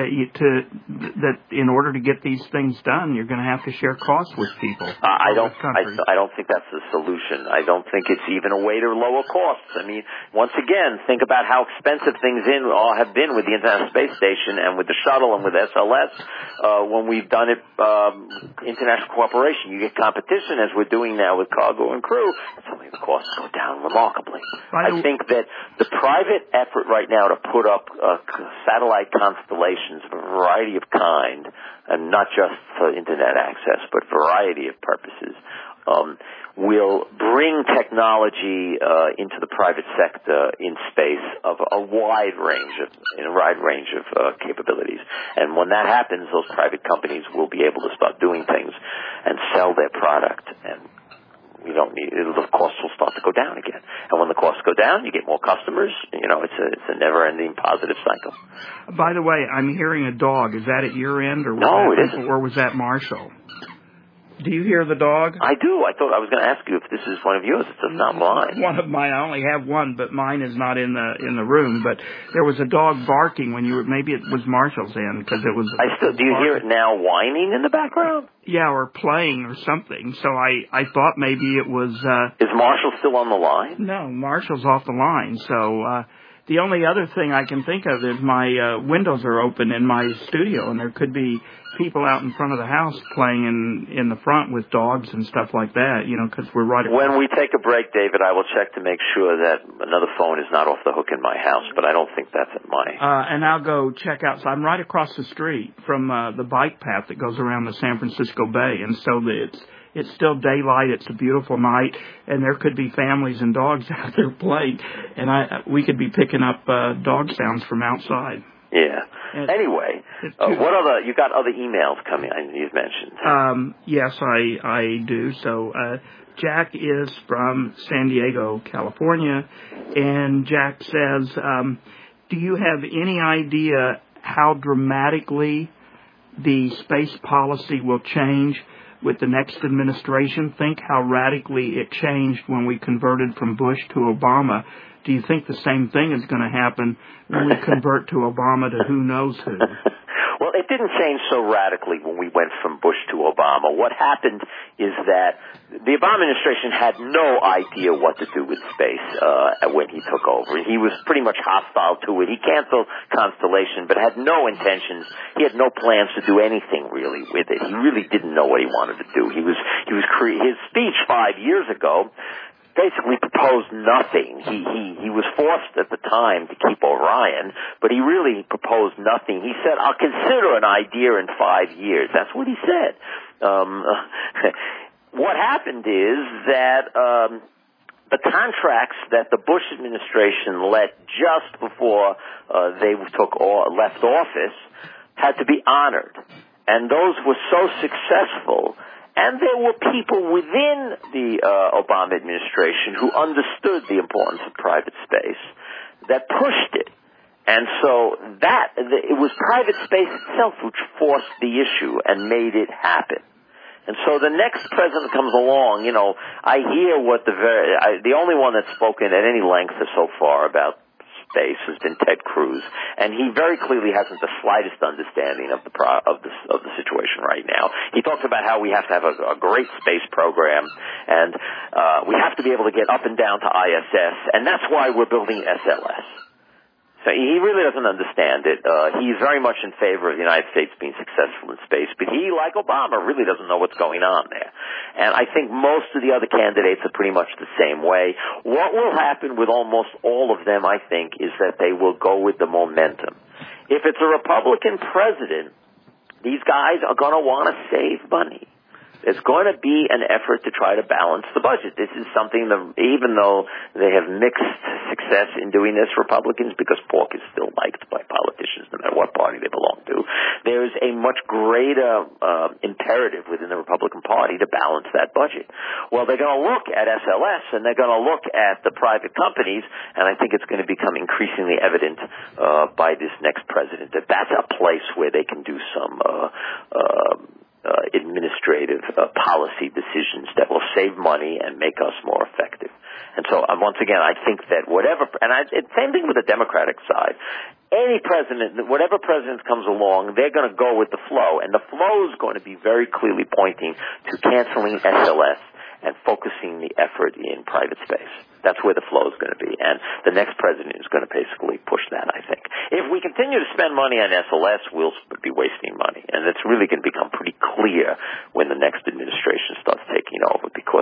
in order to get these things done, you're going to have to share costs with people. I don't think that's the solution. I don't think it's even a way to lower costs. I mean, once again, think about how expensive things have been with the International Space Station and with the shuttle and with SLS. When we've done it, international cooperation, you get competition as we're doing now with cargo and crew. Suddenly the costs go down remarkably. I think that the private effort right now to put up satellite constellations of a variety of kind, and not just for internet access, but variety of purposes, will bring technology into the private sector in space of a wide range of capabilities. And when that happens, those private companies will be able to start doing things and sell their product, and the costs will start to go down again. And when the costs go down, you get more customers. It's a never-ending positive cycle. By the way, I'm hearing a dog. Is that at your end, or no, it isn't. Or was that Marshall? Do you hear the dog? I do. I thought I was going to ask you if this is one of yours. It's not mine. One of mine. I only have one, but mine is not in the room. But there was a dog barking when you were. Maybe it was Marshall's end because it was. Do you hear it now whining in the background? Yeah, or playing or something. So I thought maybe it was. Is Marshall still on the line? No, Marshall's off the line. So. The only other thing I can think of is my windows are open in my studio, and there could be people out in front of the house playing in the front with dogs and stuff like that, because we're right across. When we take a break, David, I will check to make sure that another phone is not off the hook in my house, but I don't think that's at my... and I'll go check out. So I'm right across the street from the bike path that goes around the San Francisco Bay, and so it's still daylight. It's a beautiful night, and there could be families and dogs out there playing, and we could be picking up dog sounds from outside. Yeah. Anyway, you got other emails coming? You've mentioned. Yes, I do. So Jack is from San Diego, California, and Jack says, "Do you have any idea how dramatically the space policy will change with the next administration? Think how radically it changed when we converted from Bush to Obama. Do you think the same thing is going to happen when we convert to Obama to who knows who?" Well, it didn't change so radically when we went from Bush to Obama. What happened is that the Obama administration had no idea what to do with space when he took over. He was pretty much hostile to it. He canceled Constellation, but had no intentions. He had no plans to do anything really with it. He really didn't know what he wanted to do. His speech 5 years ago basically proposed nothing. He was forced at the time to keep Orion, but he really proposed nothing. He said, "I'll consider an idea in 5 years." That's what he said. What happened is that the contracts that the Bush administration let just before they left office had to be honored, and those were so successful. And there were people within the Obama administration who understood the importance of private space that pushed it. And so it was private space itself which forced the issue and made it happen. And so the next president comes along, I hear the only one that's spoken at any length so far about space has been Ted Cruz, and he very clearly hasn't the slightest understanding of the situation right now. He talks about how we have to have a great space program, and we have to be able to get up and down to ISS, and that's why we're building SLS. So he really doesn't understand it. He's very much in favor of the United States being successful in space, but he, like Obama, really doesn't know what's going on there. And I think most of the other candidates are pretty much the same way. What will happen with almost all of them, I think, is that they will go with the momentum. If it's a Republican president, these guys are going to want to save money. There's going to be an effort to try to balance the budget. This is something that, even though they have mixed success in doing this, Republicans, because pork is still liked by politicians no matter what party they belong to, there's a much greater imperative within the Republican Party to balance that budget. Well, they're going to look at SLS and they're going to look at the private companies, and I think it's going to become increasingly evident by this next president that that's a place where they can do some administrative policy decisions that will save money and make us more effective. And so, once again, I think that same thing with the Democratic side. Any president, whatever president comes along, they're going to go with the flow, and the flow is going to be very clearly pointing to canceling SLS and focusing the effort in private space. That's where the flow is going to be. And the next president is going to basically push that, I think. If we continue to spend money on SLS, we'll be wasting money. And it's really going to become pretty clear when the next administration starts taking over, because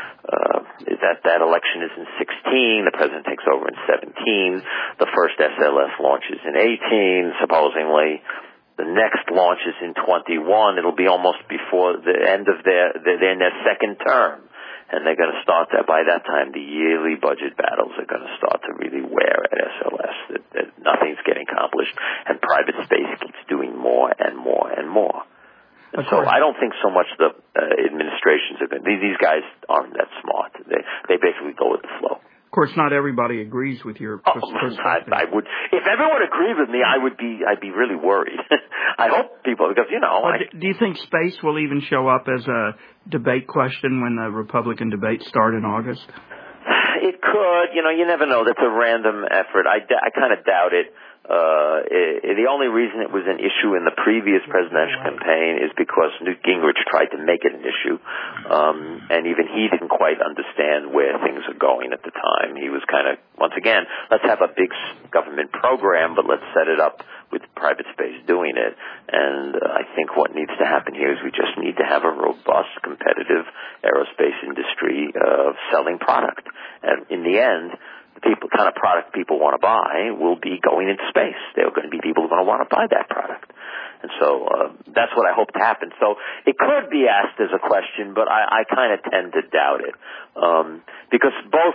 that election is in 16, the president takes over in 17, the first SLS launches in 18, supposedly. The next launch is in 21. It'll be almost before the end of their second term. And they're going to start that. By that time, the yearly budget battles are going to start to really wear at SLS. That nothing's getting accomplished, and private space keeps doing more and more and more. And so I don't think so much the administrations are going to... These guys aren't that smart. They basically go with the flow. Of course, not everybody agrees with your perspective. I would, if everyone agreed with me, I'd be really worried. I hope people, because do you think space will even show up as a debate question when the Republican debates start in August? It could. You never know. That's a random effort. I kind of doubt it. The only reason it was an issue in the previous presidential campaign is because Newt Gingrich tried to make it an issue, and even he didn't quite understand where things are going at the time. He was kind of, once again, let's have a big government program, but let's set it up with private space doing it. And I think what needs to happen here is we just need to have a robust, competitive aerospace industry selling product. And in the end, the kind of product people want to buy will be going into space. There are going to be people who are going to want to buy that product. And so that's what I hope to happen. So it could be asked as a question, but I kind of tend to doubt it, because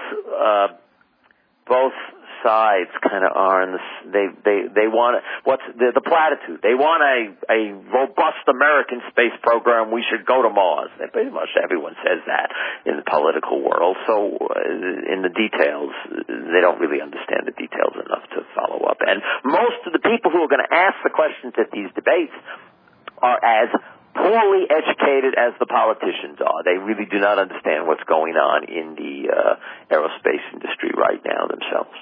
both sides kind of are in this. They want what's the platitude? They want a robust American space program. We should go to Mars. Pretty much everyone says that in the political world. So in the details, they don't really understand the details enough to follow up. And most of the people who are going to ask the questions at these debates are as poorly educated as the politicians are. They really do not understand what's going on in the aerospace industry right now themselves.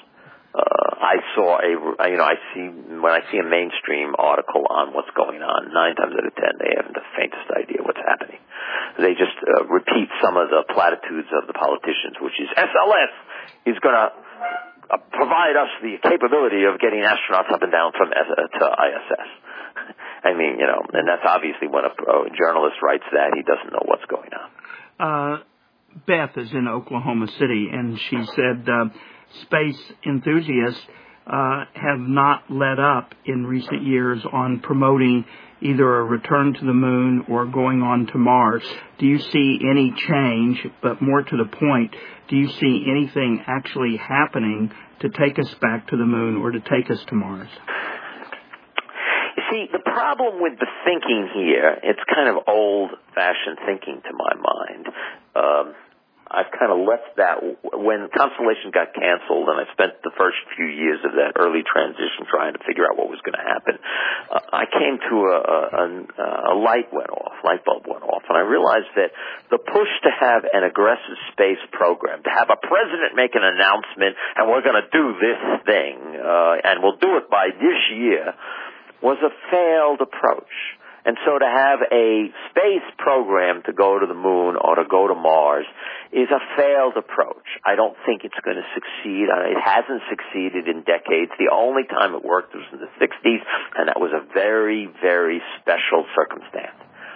When I see a mainstream article on what's going on, 9 times out of 10 they haven't the faintest idea what's happening. They just repeat some of the platitudes of the politicians, which is SLS is going to provide us the capability of getting astronauts up and down from to ISS. I mean, and that's obviously when a journalist writes that, he doesn't know what's going on. Beth is in Oklahoma City, and she said space enthusiasts have not let up in recent years on promoting either a return to the moon or going on to Mars. Do you see any change, but more to the point, do you see anything actually happening to take us back to the moon or to take us to Mars? You see, the problem with the thinking here, it's kind of old-fashioned thinking to my mind. I've kind of left that when Constellation got canceled, and I spent the first few years of that early transition trying to figure out what was going to happen. I came to a light bulb went off, and I realized that the push to have an aggressive space program, to have a president make an announcement, and we're going to do this thing, and we'll do it by this year, was a failed approach. And so to have a space program to go to the moon or to go to Mars is a failed approach. I don't think it's going to succeed. It hasn't succeeded in decades. The only time it worked was in the 60s, and that was a very, very special circumstance.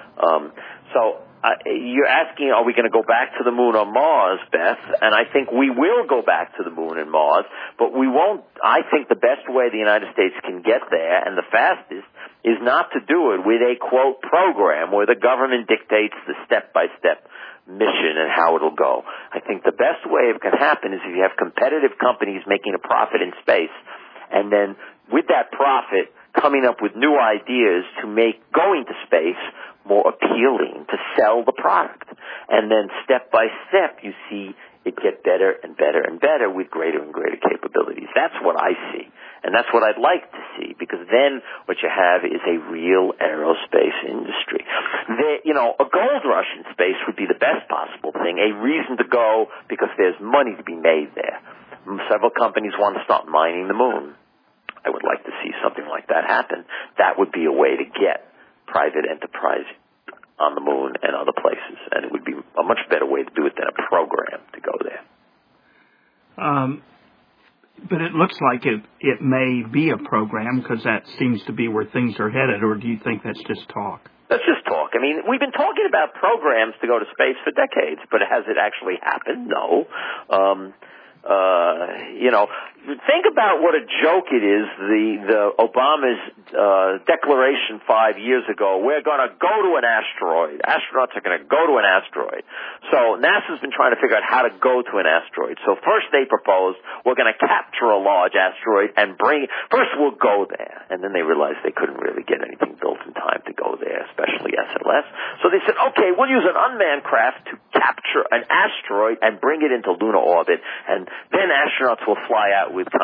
You're asking, are we going to go back to the moon or Mars, Beth? And I think we will go back to the moon and Mars, but we won't. I think the best way the United States can get there, and the fastest, is not to do it with a, quote, program where the government dictates the step-by-step mission and how it'll go. I think the best way it can happen is if you have competitive companies making a profit in space, and then with that profit coming up with new ideas to make going to space more appealing, to sell the product. And then step by step you see it get better and better and better with greater and greater capabilities. That's what I see. And that's what I'd like to see, because then what you have is a real aerospace industry. A gold rush in space would be the best possible thing, a reason to go because there's money to be made there. Several companies want to start mining the moon. I would like to see something like that happen. That would be a way to get private enterprise on the moon and other places, and it would be a much better way to do it than a program to go there. But it looks like it may be a program, because that seems to be where things are headed, or do you think that's just talk? That's just talk. I mean, we've been talking about programs to go to space for decades, but has it actually happened? No. think about what a joke it is, the Obama's declaration 5 years ago, we're going to go to an asteroid. Astronauts are going to go to an asteroid. So NASA's been trying to figure out how to go to an asteroid. So first they proposed, we're going to capture a large asteroid and first we'll go there. And then they realized they couldn't really get anything built in time to go there, especially SLS. So they said, okay, we'll use an unmanned craft to capture an asteroid and bring it into lunar orbit, and then astronauts will fly out with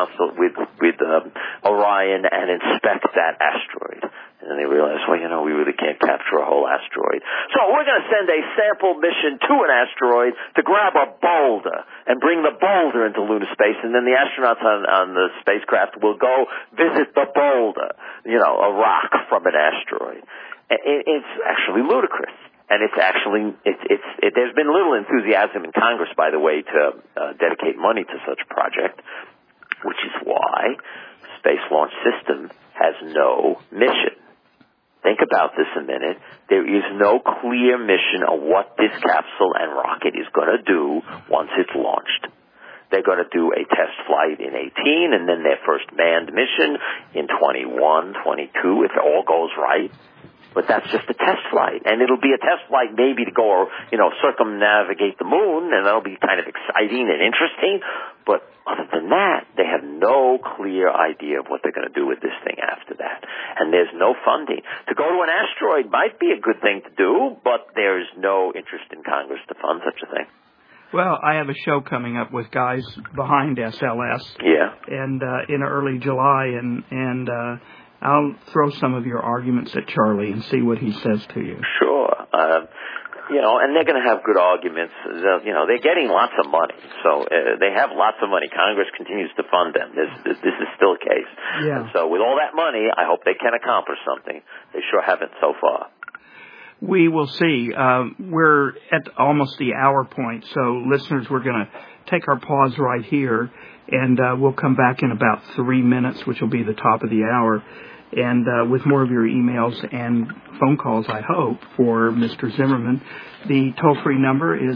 Orion and inspect that asteroid. And then they realized, well, we really can't capture a whole asteroid. So we're going to send a sample mission to an asteroid to grab a boulder and bring the boulder into lunar space, and then the astronauts on the spacecraft will go visit the boulder, a rock from an asteroid. It's actually ludicrous. And there's been little enthusiasm in Congress, by the way, to dedicate money to such a project, which is why Space Launch System has no mission. Think about this a minute. There is no clear mission of what this capsule and rocket is going to do once it's launched. They're going to do a test flight in 2018, and then their first manned mission in 2021, 2022, if all goes right. But that's just a test flight, and it'll be a test flight maybe to go, circumnavigate the moon, and that'll be kind of exciting and interesting. But other than that, they have no clear idea of what they're going to do with this thing after that. And there's no funding. To go to an asteroid might be a good thing to do, but there's no interest in Congress to fund such a thing. Well, I have a show coming up with guys behind SLS. Yeah. And in early July, and I'll throw some of your arguments at Charlie and see what he says to you. Sure. And they're going to have good arguments. They're getting lots of money, so they have lots of money. Congress continues to fund them. This is still the case. Yeah. And so with all that money, I hope they can accomplish something. They sure haven't so far. We will see. We're at almost the hour point, so listeners, we're going to take our pause right here, and we'll come back in about 3 minutes, which will be the top of the hour, and with more of your emails and phone calls, I hope, for Mr. Zimmerman. The toll-free number is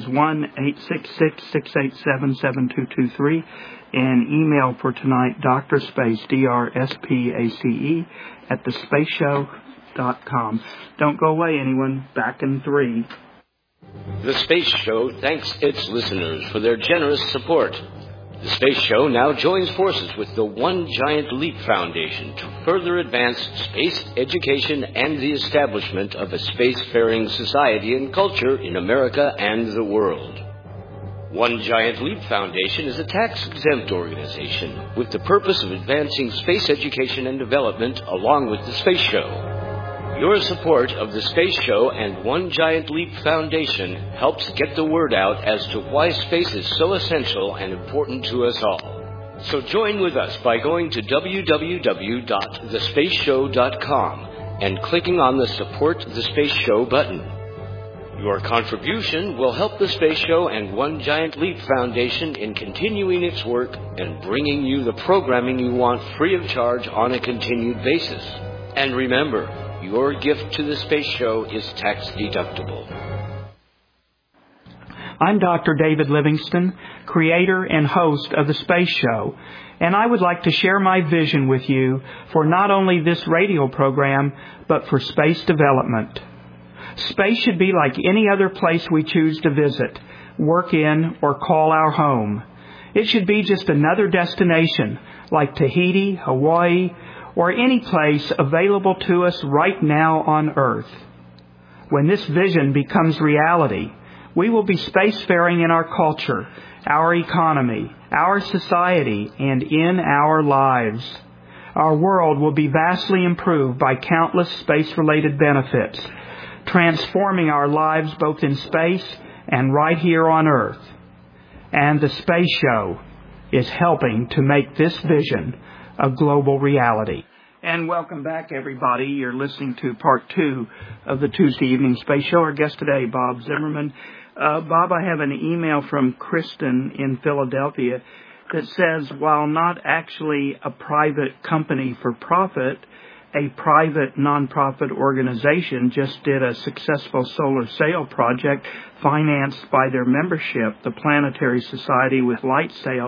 1-866-687-7223, and email for tonight, DrSpace, DrSpace, at thespaceshow.com. Don't go away, anyone. Back in 3. The Space Show thanks its listeners for their generous support. The Space Show now joins forces with the One Giant Leap Foundation to further advance space education and the establishment of a spacefaring society and culture in America and the world. One Giant Leap Foundation is a tax-exempt organization with the purpose of advancing space education and development along with the Space Show. Your support of the Space Show and One Giant Leap Foundation helps get the word out as to why space is so essential and important to us all. So join with us by going to www.thespaceshow.com and clicking on the Support the Space Show button. Your contribution will help the Space Show and One Giant Leap Foundation in continuing its work and bringing you the programming you want free of charge on a continued basis. And remember, your gift to the Space Show is tax deductible. I'm Dr. David Livingston, creator and host of the Space Show, and I would like to share my vision with you for not only this radio program, but for space development. Space should be like any other place we choose to visit, work in, or call our home. It should be just another destination, like Tahiti, Hawaii, or any place available to us right now on Earth. When this vision becomes reality, we will be spacefaring in our culture, our economy, our society, and in our lives. Our world will be vastly improved by countless space-related benefits, transforming our lives both in space and right here on Earth. And the Space Show is helping to make this vision a global reality. And welcome back, everybody. You're listening to part 2 of the Tuesday Evening Space Show. Our guest today, Bob Zimmerman. Bob, I have an email from Kristen in Philadelphia that says, while not actually a private company for profit, a private nonprofit organization just did a successful solar sail project financed by their membership, the Planetary Society with Light Sail,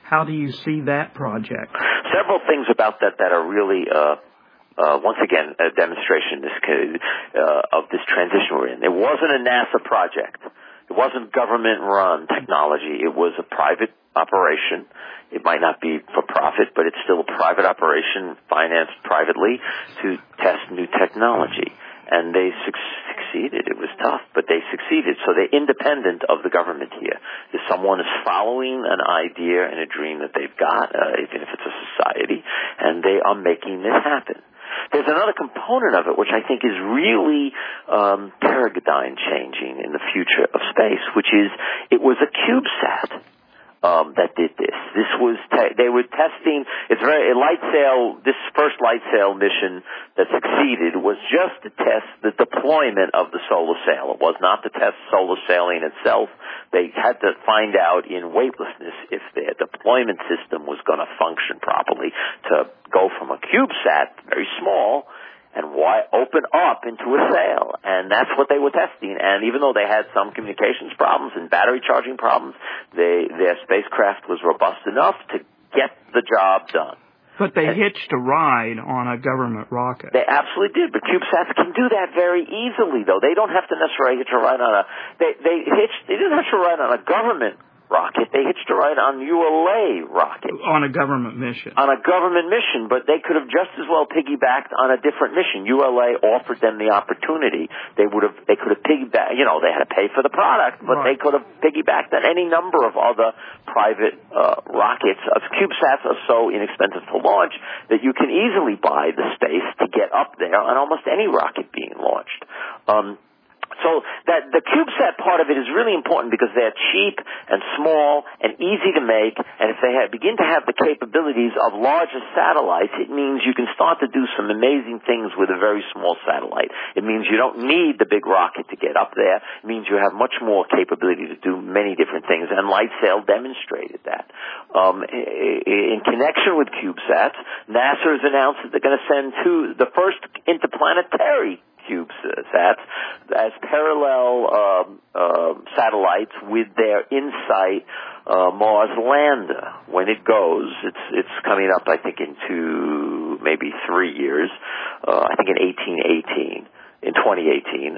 How do you see that project? Several things about that are really, once again, a demonstration of this transition we're in. It wasn't a NASA project. It wasn't government-run technology. It was a private operation. It might not be for profit, but it's still a private operation financed privately to test new technology. And they succeeded. It was tough, but they succeeded. So they're independent of the government here. If someone is following an idea and a dream that they've got, even if it's a society, and they are making this happen. There's another component of it which I think is really paradigm changing in the future of space, which is it was a CubeSat that did this. This was they were testing. It's very this first LightSail mission that succeeded was just to test the deployment of the solar sail. It was not to test solar sailing itself. They had to find out in weightlessness if their deployment system was going to function properly to go from a CubeSat, very small, and open up into a sail. And that's what they were testing. And even though they had some communications problems and battery charging problems, their spacecraft was robust enough to get the job done. But they hitched a ride on a government rocket. They absolutely did. But CubeSats can do that very easily, though. They don't have to necessarily hitch a ride on they didn't hitch a ride on a government rocket. They hitched a ride on ULA rocket. On a government mission. On a government mission, but they could have just as well piggybacked on a different mission. ULA offered them the opportunity. They could have piggybacked, they had to pay for the product, but They could have piggybacked on any number of other private rockets. CubeSats are so inexpensive to launch that you can easily buy the space to get up there on almost any rocket being launched. So that the CubeSat part of it is really important because they're cheap and small and easy to make, and if they begin to have the capabilities of larger satellites, it means you can start to do some amazing things with a very small satellite. It means you don't need the big rocket to get up there. It means you have much more capability to do many different things, and LightSail demonstrated that. In connection with CubeSats, NASA has announced that they're going to send the first interplanetary CubeSats as parallel satellites with their InSight Mars lander. When it goes, it's coming up, I think, into maybe 3 years. I think in 2018.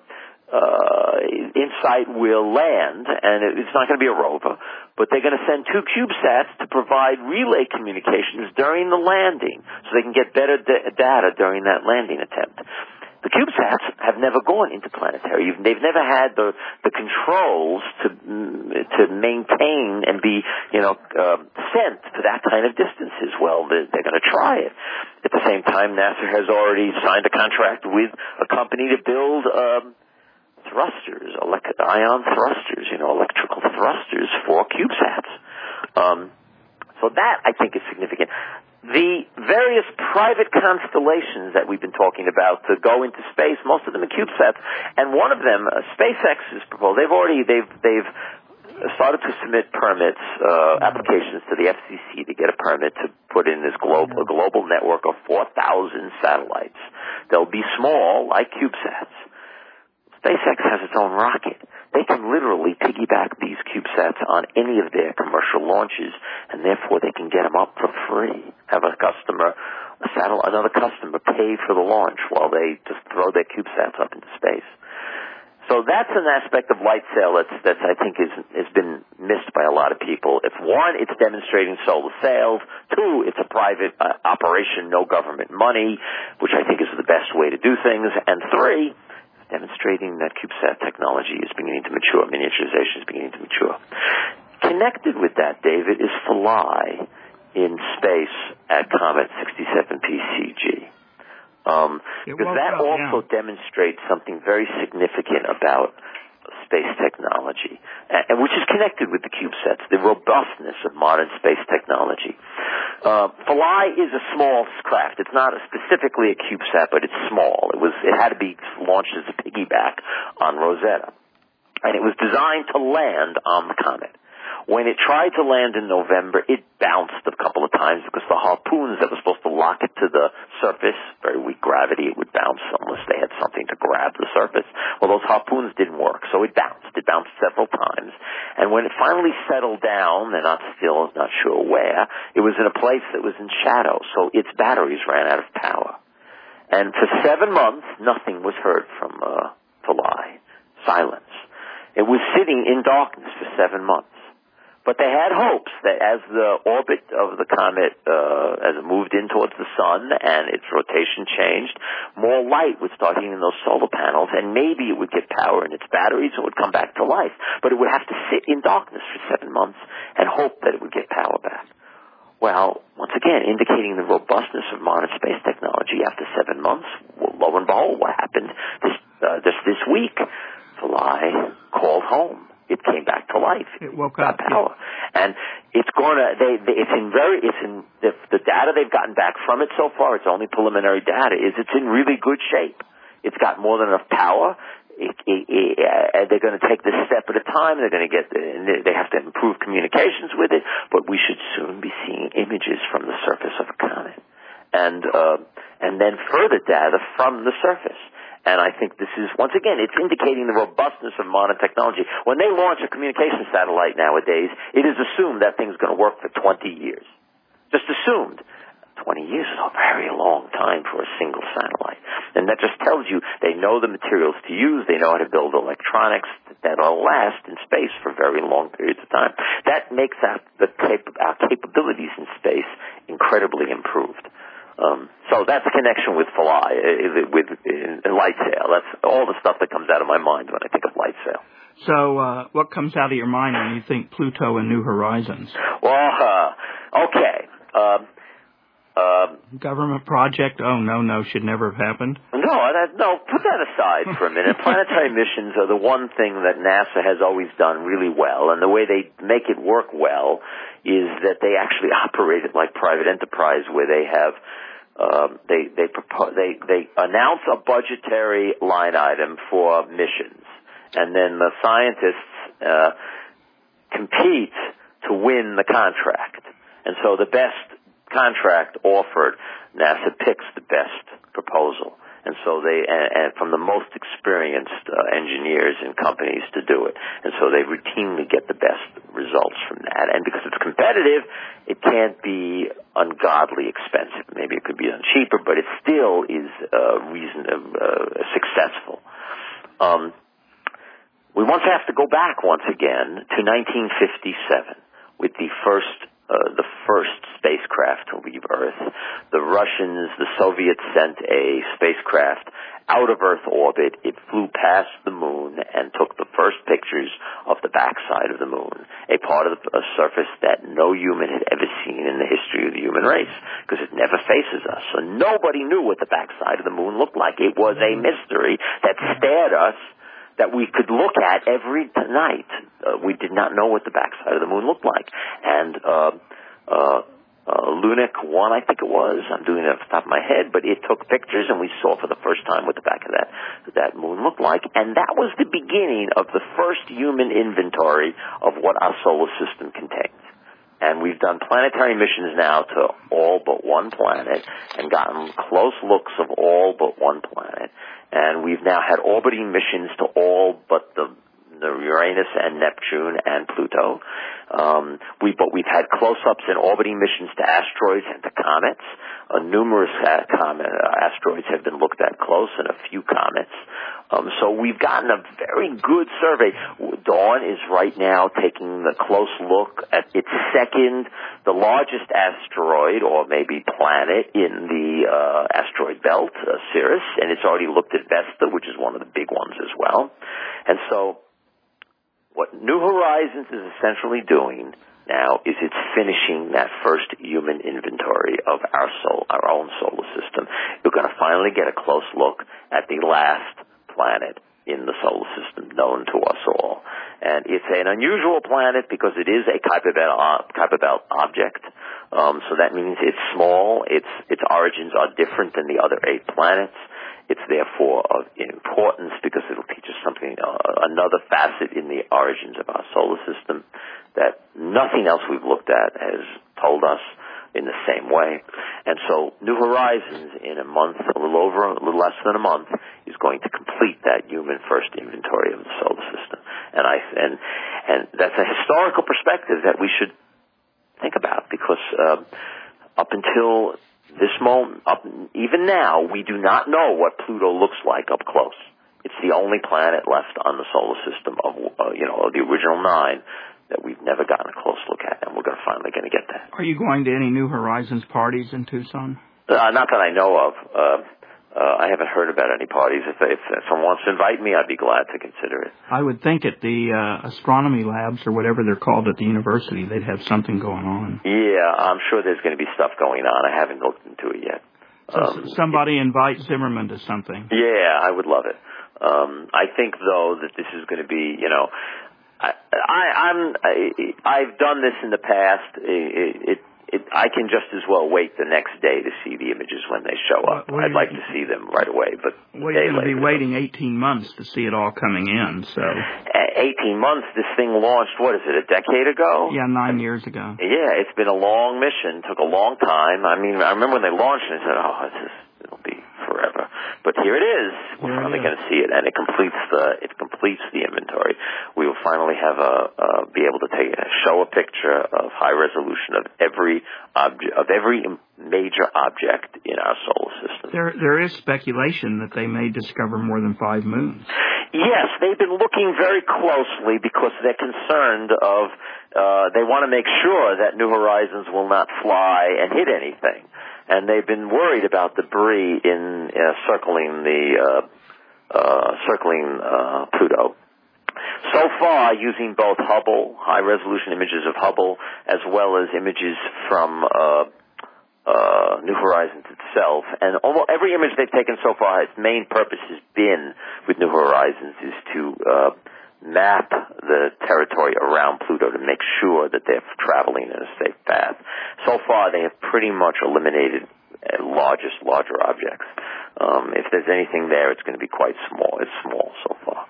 InSight will land, and it's not going to be a rover, but they're going to send 2 CubeSats to provide relay communications during the landing, so they can get better data during that landing attempt. The CubeSats have never gone interplanetary. They've never had the controls to maintain and be, sent to that kind of distances. Well, they're going to try it. At the same time, NASA has already signed a contract with a company to build thrusters, ion thrusters, electrical thrusters for CubeSats. So that, I think, is significant. The various private constellations that we've been talking about to go into space, most of them are CubeSats, and one of them, SpaceX is proposed. They've started to submit permits, applications to the FCC to get a permit to put in this global network of 4,000 satellites. They'll be small, like CubeSats. SpaceX has its own rocket. They can literally piggyback these CubeSats on any of their commercial launches, and therefore they can get them up for free. Have another customer pay for the launch while they just throw their CubeSats up into space. So that's an aspect of LightSail that I think has been missed by a lot of people. If one, it's demonstrating solar sails. 2, it's a private operation, no government money, which I think is the best way to do things. And 3, demonstrating that CubeSat technology is beginning to mature, miniaturization is beginning to mature. Connected with that, David, is Philae in space at Comet 67P-CG. Because that also demonstrates something very significant about space technology, and which is connected with the CubeSats, the robustness of modern space technology. Philae is a small craft. It's not specifically a CubeSat, but it's small. It had to be launched as a piggyback on Rosetta, and it was designed to land on the comet. When it tried to land in November, it bounced a couple of times because the harpoons that were supposed to lock it to the surface, very weak gravity, it would bounce unless they had something to grab the surface. Well, those harpoons didn't work, so it bounced. It bounced several times. And when it finally settled down, they're not sure where, it was in a place that was in shadow, so its batteries ran out of power. And for 7 months, nothing was heard from Philae. Silence. It was sitting in darkness for 7 months. But they had hopes that as the orbit of the comet, as it moved in towards the sun and its rotation changed, more light would start hitting those solar panels, and maybe it would get power in its batteries and would come back to life. But it would have to sit in darkness for 7 months and hope that it would get power back. Well, once again, indicating the robustness of modern space technology after 7 months, lo and behold, what happened this week? Philae called home. It came back to life. It woke up. Power. Yeah. And it's the data they've gotten back from it so far, it's only preliminary data, it's in really good shape. It's got more than enough power. They're going to take this step at a time. They have to improve communications with it, but we should soon be seeing images from the surface of a comet. And then further data from the surface. And I think this is, once again, it's indicating the robustness of modern technology. When they launch a communication satellite nowadays, it is assumed that thing's going to work for 20 years. Just assumed. 20 years is a very long time for a single satellite. And that just tells you they know the materials to use. They know how to build electronics that'll last in space for very long periods of time. That makes our capabilities in space incredibly improved. So that's a connection with Philae, with LightSail. That's all the stuff that comes out of my mind when I think of LightSail. So, what comes out of your mind when you think Pluto and New Horizons? Well, okay. Government project? Oh, no, should never have happened. No, put that aside for a minute. Planetary missions are the one thing that NASA has always done really well, and the way they make it work well is that they actually operate it like private enterprise, where they have they announce a budgetary line item for missions, and then the scientists compete to win the contract. And so the best contract offered, NASA picks the best proposal. And so and from the most experienced engineers and companies to do it. And so they routinely get the best results from that. And because it's competitive, it can't be ungodly expensive. Maybe it could be done cheaper, but it still is successful. We once have to go back once again to 1957 with the first spacecraft to leave Earth. The Russians, the Soviets sent a spacecraft out of Earth orbit. It flew past the moon and took the first pictures of the backside of the moon, a part of a surface that no human had ever seen in the history of the human race, because it never faces us. So nobody knew what the backside of the moon looked like. It was a mystery that stared us, that we could look at every night. We did not know what the backside of the moon looked like. And Lunik 1, I think it was, I'm doing it off the top of my head, but it took pictures, and we saw for the first time what the back of that moon looked like. And that was the beginning of the first human inventory of what our solar system contains. And we've done planetary missions now to all but one planet and gotten close looks of all but one planet. And we've now had orbiting missions to all but the Uranus and Neptune and Pluto. But we've had close-ups and orbiting missions to asteroids and to comets. Numerous asteroids have been looked at close, and a few comets. So we've gotten a very good survey. Dawn is right now taking a close look at its the largest asteroid, or maybe planet, in the asteroid belt, Sirius, and it's already looked at Vesta, which is one of the big ones as well. And so what New Horizons is essentially doing now is it's finishing that first human inventory of our own solar system. We're going to finally get a close look at the last planet in the solar system known to us all. And it's an unusual planet because it is a Kuiper Belt object. So that means it's small. Its origins are different than the other 8 planets. It's therefore of importance because it'll teach us something, another facet in the origins of our solar system that nothing else we've looked at has told us in the same way. And so New Horizons in a month, a little less than a month, is going to complete that human first inventory of the solar system. And that's a historical perspective that we should think about because up until this moment, even now, we do not know what Pluto looks like up close. It's the only planet left on the solar system of the original 9 that we've never gotten a close look at, and we're finally going to get that. Are you going to any New Horizons parties in Tucson? Not that I know of. I haven't heard about any parties. If someone wants to invite me, I'd be glad to consider it. I would think at the astronomy labs or whatever they're called at the university, they'd have something going on. Yeah, I'm sure there's going to be stuff going on. I haven't looked into it yet. So somebody invite Zimmerman to something. Yeah, I would love it. I think, though, that this is going to be, I've done this in the past. I can just as well wait the next day to see the images when they show up. I'd like to see them right away, but you're going to be waiting 18 months to see it all coming in. So 18 months. This thing launched. What is it? A decade ago? Yeah, 9 years ago. Yeah, it's been a long mission. Took a long time. I mean, I remember when they launched it, I said, it'll be forever. But here it is. We're finally going to see it, and it completes the inventory. We will finally have be able to show a picture of high resolution of every major object in our solar system. There is speculation that they may discover more than 5 moons. Yes, they've been looking very closely because they're concerned they want to make sure that New Horizons will not fly and hit anything. And they've been worried about debris circling Pluto. So far, using both Hubble, high-resolution images of Hubble, as well as images from New Horizons itself, and almost every image they've taken so far, its main purpose has been, with New Horizons, is to map the territory around Pluto to make sure that they're traveling in a safe path. So far, they have pretty much eliminated larger objects. If there's anything there, it's going to be quite small. It's small so far.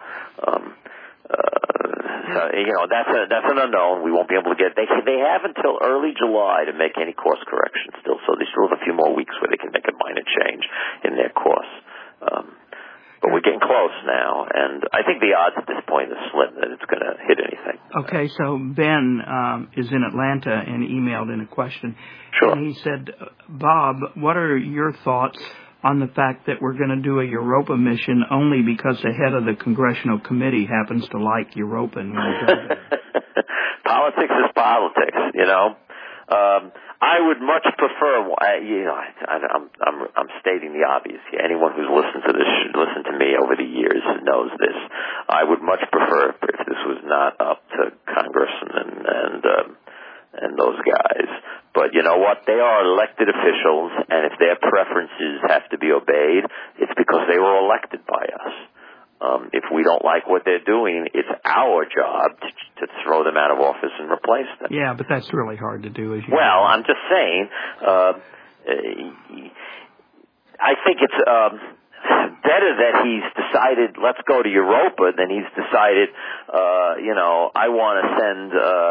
That's an unknown. We won't be able to get. They have until early July to make any course correction still. So they still have a few more weeks where they can make a minor change in their course. But we're getting close now, and I think the odds at this point are slim that it's going to hit anything. Okay, so Ben is in Atlanta and emailed in a question. Sure. And he said, Bob, what are your thoughts on the fact that we're going to do a Europa mission only because the head of the Congressional Committee happens to like Europa? Politics is politics, I would much prefer, I'm stating the obvious here. Anyone who's listened to this should listen to me over the years knows this. I would much prefer if this was not up to Congress and those guys. But you know what? They are elected officials, and if their preferences have to be obeyed, it's because they were elected by us. If we don't like what they're doing, it's our job to throw them out of office and replace them. Yeah, but that's really hard to do, as you know. Well, I'm just saying, I think it's better that he's decided, let's go to Europa, than he's decided, I want to send...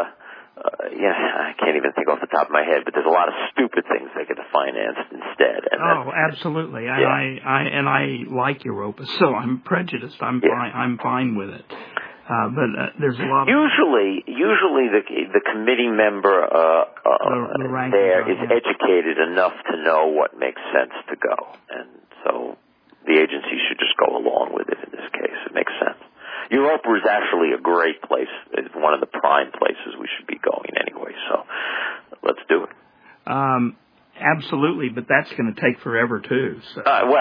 I can't even think off the top of my head, but there's a lot of stupid things they could have financed instead. And absolutely. Yeah. I like Europa, so I'm prejudiced. I'm fine with it. But there's a lot. Usually the committee member there is educated enough to know what makes sense to go, and so the agency should just go along with it. In this case, it makes sense. Europa is actually a great place. It's one of the prime places we should be going anyway, so let's do it. Absolutely, but that's going to take forever, too. So.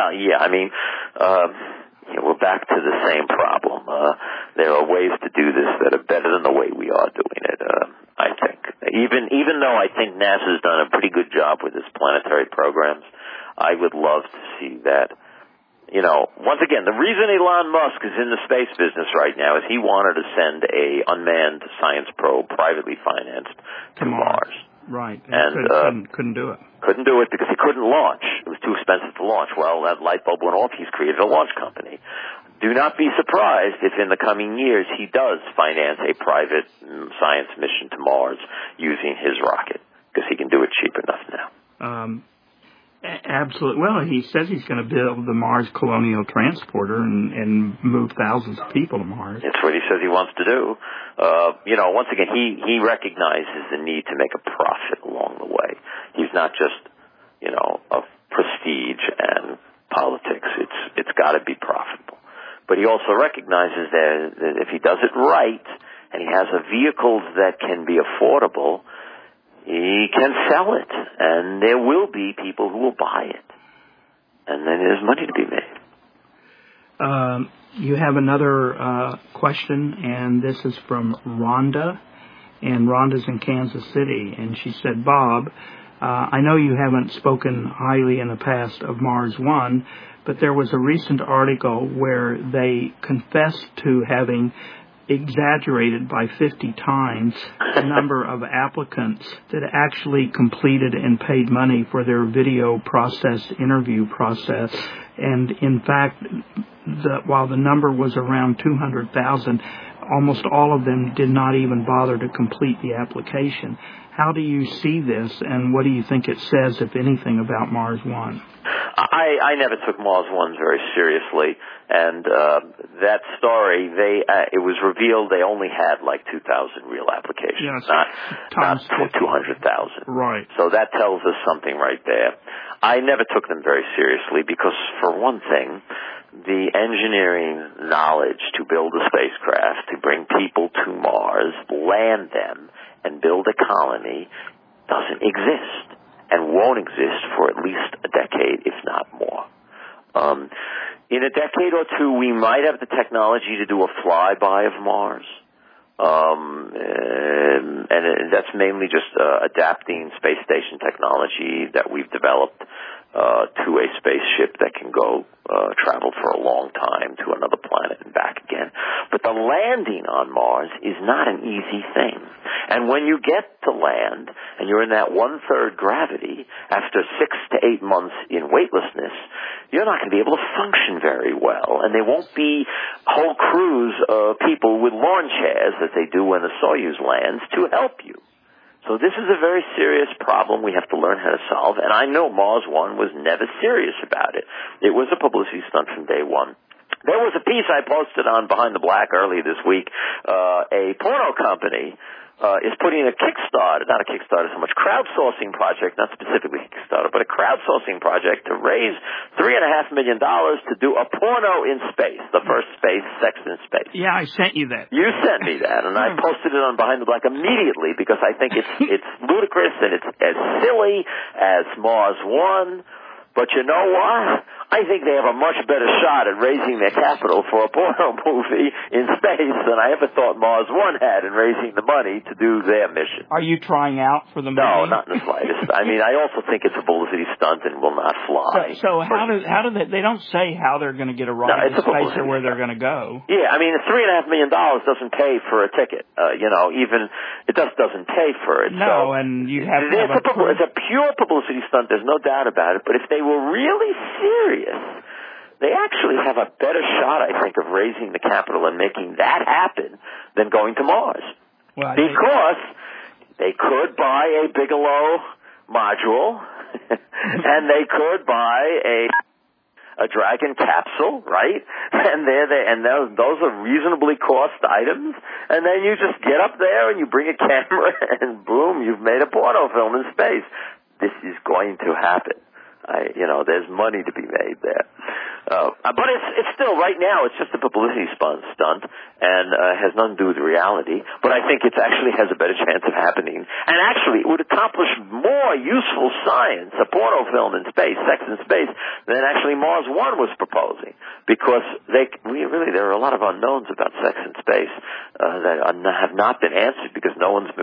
We're back to the same problem. There are ways to do this that are better than the way we are doing it, I think. Even though I think NASA's done a pretty good job with its planetary programs, I would love to see that. Once again, the reason Elon Musk is in the space business right now is he wanted to send a unmanned science probe, privately financed, to Mars. Right. And couldn't do it. Couldn't do it because he couldn't launch. It was too expensive to launch. Well, that light bulb went off. He's created a launch company. Do not be surprised if in the coming years he does finance a private science mission to Mars using his rocket, because he can do it cheap enough now. Absolutely. Well, he says he's going to build the Mars Colonial Transporter and move thousands of people to Mars. That's what he says he wants to do. Once again, he recognizes the need to make a profit along the way. He's not just, of prestige and politics. It's got to be profitable. But he also recognizes that if he does it right and he has a vehicle that can be affordable, he can sell it, and there will be people who will buy it. And then there's money to be made. You have another question, and this is from Rhonda, and Rhonda's in Kansas City, and she said, Bob, I know you haven't spoken highly in the past of Mars One, but there was a recent article where they confessed to having exaggerated by 50 times the number of applicants that actually completed and paid money for their video process, interview process. And in fact, while the number was around 200,000, almost all of them did not even bother to complete the application. How do you see this, and what do you think it says, if anything, about Mars One? I never took Mars One very seriously, and that story, it was revealed they only had like 2,000 real applications, not 200,000. Right. So that tells us something right there. I never took them very seriously because, for one thing, the engineering knowledge to build a spacecraft, to bring people to Mars, land them, and build a colony doesn't exist and won't exist for at least a decade, if not more. In a decade or two, we might have the technology to do a flyby of Mars. And that's mainly just adapting space station technology that we've developed to a spaceship that can go travel for a long time to another planet and back again. But the landing on Mars is not an easy thing. And when you get to land and you're in that 1/3 gravity after 6 to 8 months in weightlessness, you're not going to be able to function very well. And there won't be whole crews of people with lawn chairs that they do when the Soyuz lands to help you. So this is a very serious problem we have to learn how to solve, and I know Mars One was never serious about it. It was a publicity stunt from day one. There was a piece I posted on Behind the Black earlier this week. A porno company is putting a Kickstarter, not a Kickstarter so much, crowdsourcing project, not specifically Kickstarter, but a crowdsourcing project to raise $3.5 million to do a porno in space, the first sex in space. Yeah, I sent you that. You sent me that, and I posted it on Behind the Black immediately because I think it's ludicrous and it's as silly as Mars One. But you know what? I think they have a much better shot at raising their capital for a porno movie in space than I ever thought Mars One had in raising the money to do their mission. Are you trying out for the movie? No, not in the slightest. I mean, I also think it's a publicity stunt and will not fly. So how do they don't say how they're going to get a ride in space or where they're going to go? Yeah, I mean, $3.5 million doesn't pay for a ticket. Even it just doesn't pay for it. No, so and you have to have it's a pure publicity stunt. There's no doubt about it. But if they were really serious, they actually have a better shot, I think, of raising the capital and making that happen than going to Mars. Well, because they could buy a Bigelow module, and they could buy a Dragon capsule, right? And those are reasonably cost items. And then you just get up there and you bring a camera, and boom, you've made a porno film in space. This is going to happen. There's money to be made there. But it's still, right now, it's just a publicity stunt and has nothing to do with reality. But I think it actually has a better chance of happening. And actually, it would accomplish more useful science, a porno film in space, sex in space, than actually Mars One was proposing. Because there are a lot of unknowns about sex in space that have not been answered because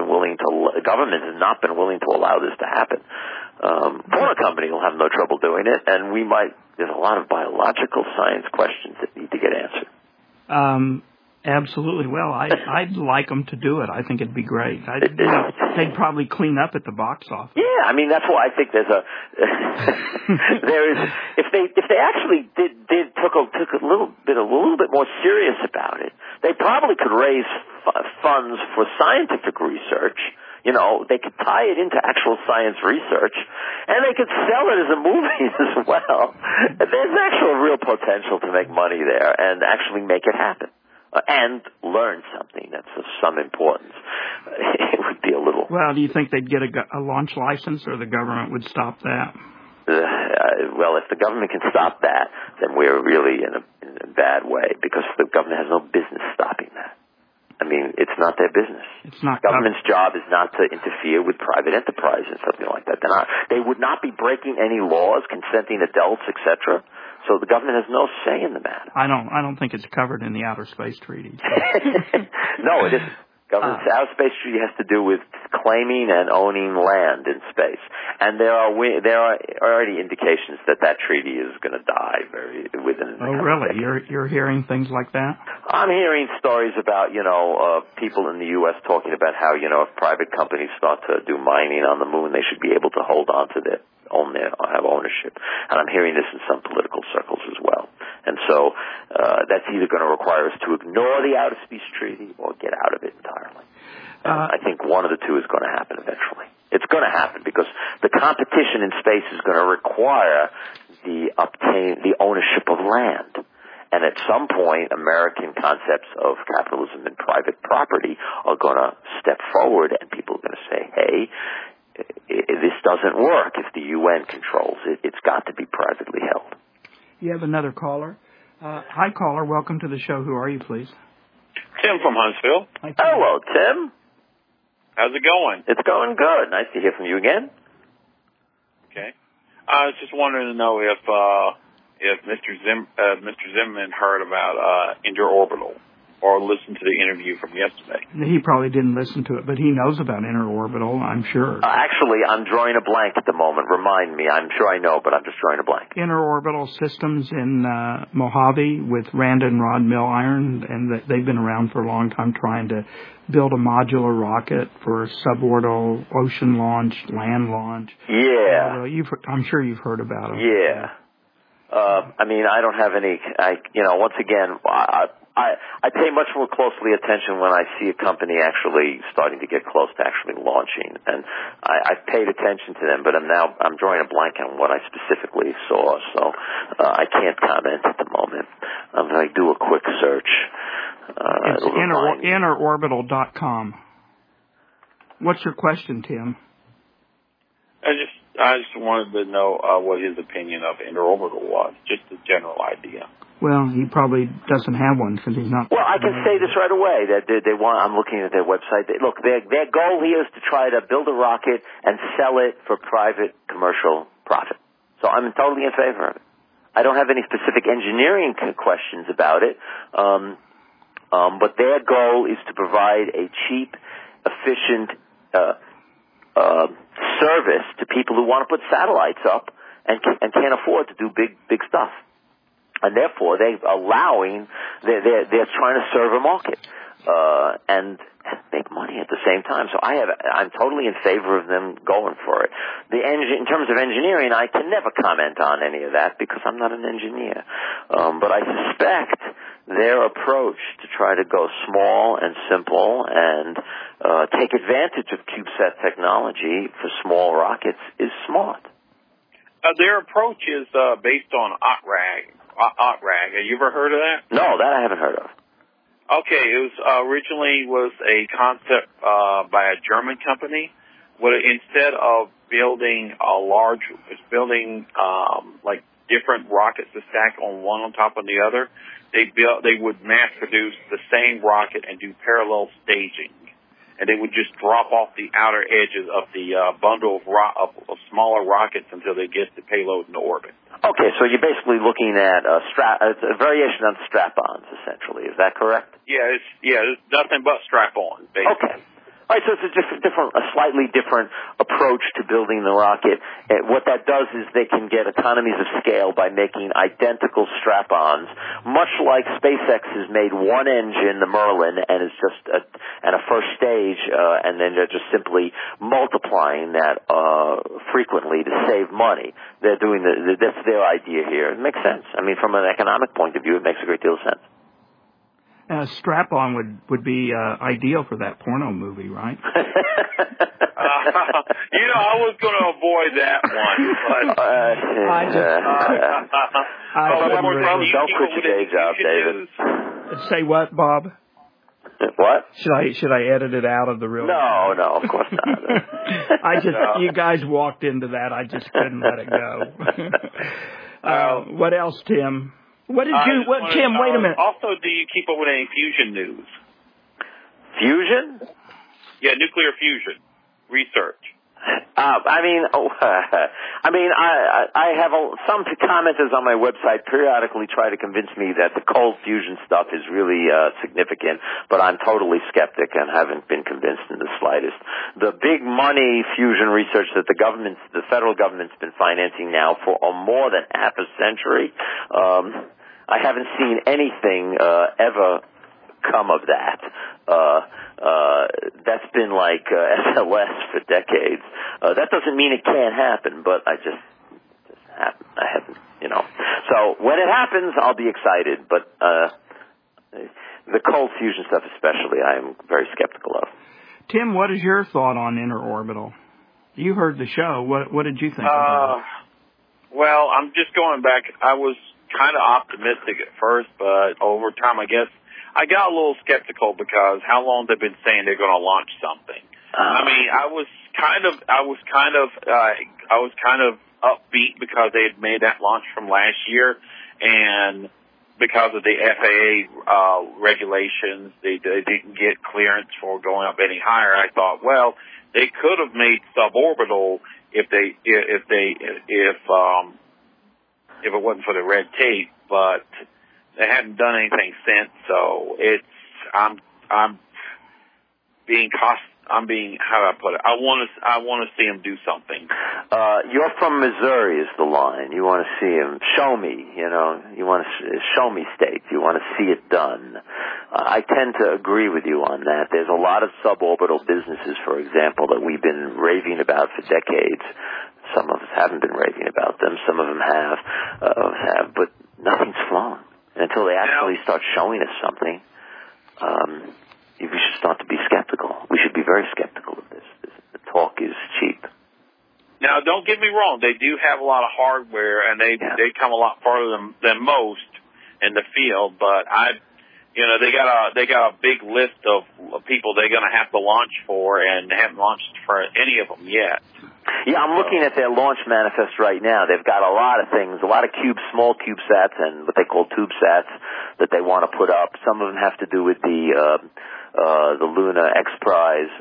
the government has not been willing to allow this to happen. Porno company will have no trouble doing it, and there's a lot of biological science questions that need to get answered. Absolutely. Well, I'd like them to do it. I think it'd be great. They'd probably clean up at the box office. Yeah, I mean that's why I think there's a there is if they actually took a little bit more serious about it, they probably could raise funds for scientific research. You know, they could tie it into actual science research, and they could sell it as a movie as well. There's actual real potential to make money there and actually make it happen. And learn something that's of some importance. It would be a little... Well, do you think they'd get a launch license, or the government would stop that? Well, if the government can stop that, then we're really in a bad way, because the government has no business stopping that. I mean, it's not their business. It's not government's job is not to interfere with private enterprise and something like that. They would not be breaking any laws, consenting adults, etc. So the government has no say in the matter. I don't think it's covered in the Outer Space Treaty. So. No, it isn't. Government's Outer Space Treaty has to do with claiming and owning land in space, and there are already indications that treaty is going to die within. Oh, really? You're hearing things like that? I'm hearing stories about people in the U.S. talking about how if private companies start to do mining on the moon, they should be able to hold on to have ownership. And I'm hearing this in some political circles as well. And so that's either going to require us to ignore the Outer Space Treaty or get out of it entirely. I think one of the two is going to happen eventually. It's going to happen because the competition in space is going to require the ownership of land. And at some point, American concepts of capitalism and private property are going to step forward, and people are going to say, hey, this doesn't work if the UN controls it. It's got to be privately held. You have another caller. Hi, caller. Welcome to the show. Who are you, please? Tim from Huntsville. Hi, Tim. Hello, Tim. How's it going? It's going good. Nice to hear from you again. Okay. I was just wanting to know if Mr. Zimmerman heard about interorbital or listened to the interview from yesterday. He probably didn't listen to it, but he knows about interorbital, I'm sure. Actually, I'm drawing a blank at the moment. Remind me. I'm sure I know, but I'm just drawing a blank. Interorbital systems in Mojave with Rand and Rod Milliron, and they've been around for a long time trying to build a modular rocket for suborbital ocean launch, land launch. Yeah. I'm sure you've heard about them. Yeah. I mean, I don't have any, once again, I pay much more closely attention when I see a company actually starting to get close to actually launching, and I've paid attention to them, but I'm drawing a blank on what I specifically saw, so I can't comment at the moment. I'm going to do a quick search. It's interorbital.com. What's your question, Tim? I just wanted to know what his opinion of interorbital was, just a general idea. Well, he probably doesn't have one because he's not. Well, I can say this right away. That they want. I'm looking at their website. Look, their goal here is to try to build a rocket and sell it for private commercial profit. So I'm totally in favor of it. I don't have any specific engineering questions about it, but their goal is to provide a cheap, efficient service to people who want to put satellites up and can't afford to do big stuff. And therefore, they're trying to serve a market, and make money at the same time. So I'm totally in favor of them going for it. In terms of engineering, I can never comment on any of that because I'm not an engineer. But I suspect their approach to try to go small and simple and take advantage of CubeSat technology for small rockets is smart. Their approach is based on OTRAG. Have you ever heard of that? No, that I haven't heard of. Okay, it was originally was a concept by a German company. Where instead of building like different rockets to stack on one on top of the other, they would mass produce the same rocket and do parallel staging. And they would just drop off the outer edges of the bundle of smaller rockets until they get the payload into orbit. Okay, so you're basically looking at it's a variation on strap-ons, essentially. Is that correct? Yeah, it's nothing but strap-on, basically. Right, so it's a slightly different approach to building the rocket. What that does is they can get economies of scale by making identical strap-ons, much like SpaceX has made one engine, the Merlin, and it's just a first stage, and then they're just simply multiplying that frequently to save money. They're doing that's their idea here. It makes sense. I mean, from an economic point of view, it makes a great deal of sense. Strap-on would be ideal for that porno movie, right? I was going to avoid that one. But don't quit your day job, David. Say what, Bob? What? Should I edit it out of the real? No, of course not. You guys walked into that. I just couldn't let it go. What else, Tim? What did Tim? Wait a minute. Also, do you keep up with any fusion news? Fusion? Yeah, nuclear fusion research. I have some commenters on my website periodically try to convince me that the cold fusion stuff is really significant, but I'm totally skeptic and haven't been convinced in the slightest. The big money fusion research that the federal government's been financing now for more than half a century, I haven't seen anything ever come of that. That's been like SLS for decades. That doesn't mean it can't happen, but I haven't, So when it happens, I'll be excited, but the cold fusion stuff especially, I am very skeptical of. Tim, what is your thought on interorbital? You heard the show. What did you think about it? Well, I'm just going back. I was kind of optimistic at first, but over time, I guess, I got a little skeptical because how long they've been saying they're going to launch something. I mean, I was kind of upbeat because they had made that launch from last year, and because of the FAA regulations, they didn't get clearance for going up any higher. I thought, well, they could have made suborbital if it wasn't for the red tape, but they hadn't done anything since, so I'm being how do I put it? I want to see him do something. You're from Missouri is the line. You want to see him show me, you want to show me state. You want to see it done. I tend to agree with you on that. There's a lot of suborbital businesses, for example, that we've been raving about for decades. Some of us haven't been raving about them. Some of them have, but nothing's flown. Until they actually start showing us something, we should start to be skeptical. We should be very skeptical of this. The talk is cheap. Now, don't get me wrong. They do have a lot of hardware, and they come a lot farther than most in the field. But they got a big list of people they're going to have to launch for, and they haven't launched for any of them yet. Yeah, I'm looking at their launch manifest right now. They've got a lot of things, a lot of small CubeSats and what they call TubeSats that they want to put up. Some of them have to do with the Luna X Prize,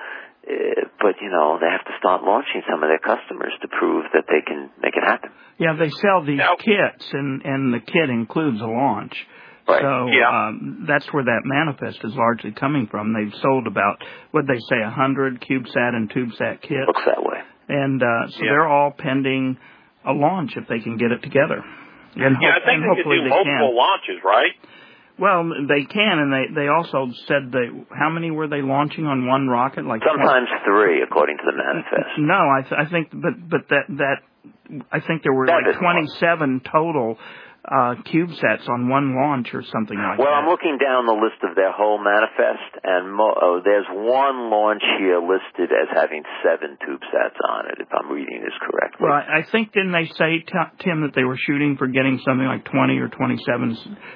but they have to start launching some of their customers to prove that they can make it happen. Yeah, they sell these kits, and the kit includes a launch. Right. So that's where that manifest is largely coming from. They've sold about, what'd they say, 100 CubeSat and TubeSat kits. Looks that way. And they're all pending a launch if they can get it together. And I think they could do multiple launches, right? Well, they can, and they also said how many were they launching on one rocket? Like sometimes 3, according to the manifest. No, I think, but I think there were like 27 total CubeSats on one launch or something like that. Well, I'm looking down the list of their whole manifest, and there's one launch here listed as having 7 TubeSats on it, if I'm reading this correctly. Well, I think, didn't they say, Tim, that they were shooting for getting something like 20 or 27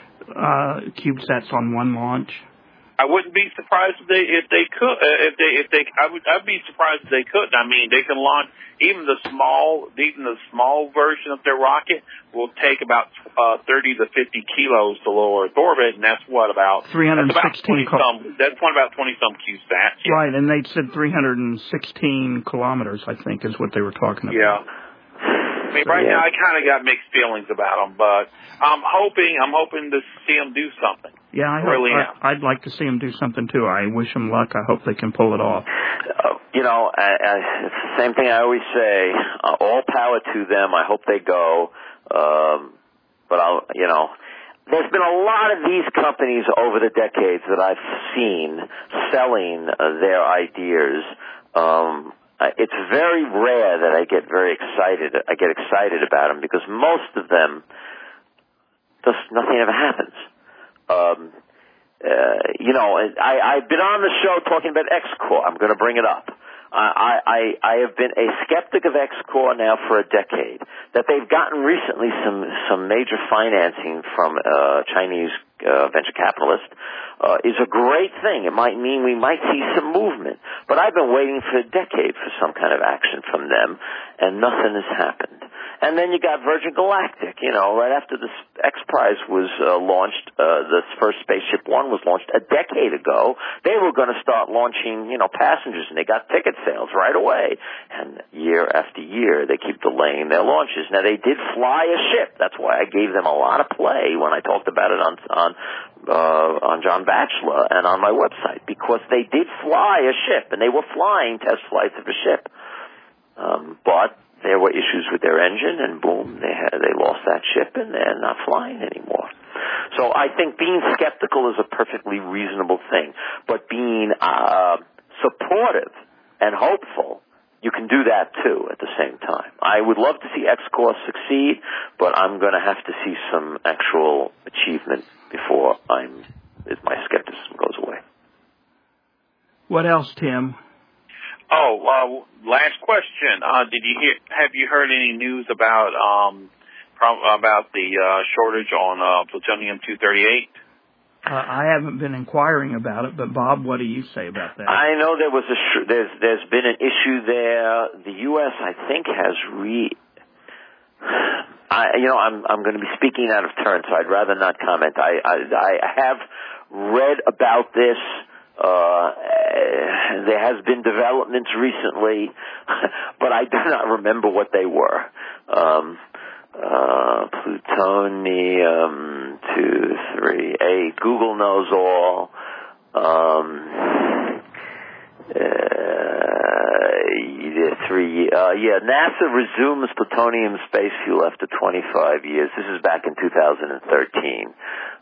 CubeSats on one launch? I wouldn't be surprised if they could. I'd be surprised if they couldn't. I mean, they can launch even the small version of their rocket will take about 30 to 50 kilos to low Earth orbit, and that's what about 316. That's about 20-some CubeSats. Yeah. Right, and they said 316 kilometers, I think, is what they were talking about. Yeah. I mean, right now I kind of got mixed feelings about them, but I'm hoping to see them do something. Yeah, I'd like to see them do something too. I wish them luck. I hope they can pull it off. It's the same thing I always say. All power to them. I hope they go. But there's been a lot of these companies over the decades that I've seen selling their ideas. It's very rare that I get excited about them because most of them, just nothing ever happens. I've been on the show talking about X-Core. I'm going to bring it up. I have been a skeptic of X-Core now for a decade. That they've gotten recently some major financing from Chinese venture capitalists is a great thing. It might mean we might see some movement. But I've been waiting for a decade for some kind of action from them, and nothing has happened. And then you got Virgin Galactic, right after the X Prize was launched, the first Spaceship One was launched a decade ago. They were going to start launching, passengers, and they got ticket sales right away. And year after year, they keep delaying their launches. Now, they did fly a ship. That's why I gave them a lot of play when I talked about it on John Batchelor and on my website, because they did fly a ship, and they were flying test flights of a ship. But there were issues with their engine, and boom, they lost that ship, and they're not flying anymore. So I think being skeptical is a perfectly reasonable thing, but being supportive and hopeful, you can do that too at the same time. I would love to see X-Core succeed, but I'm going to have to see some actual achievement before my skepticism goes away. What else, Tim? Last question. Have you heard any news about the shortage on plutonium-238? I haven't been inquiring about it, but Bob, what do you say about that? I know there was there's been an issue there. The U.S. I think has I'm going to be speaking out of turn, so I'd rather not comment. I have read about this. There has been developments recently, but I do not remember what they were. Plutonium-238. Google knows all. NASA resumes plutonium space fuel after 25 years. This is back in 2013.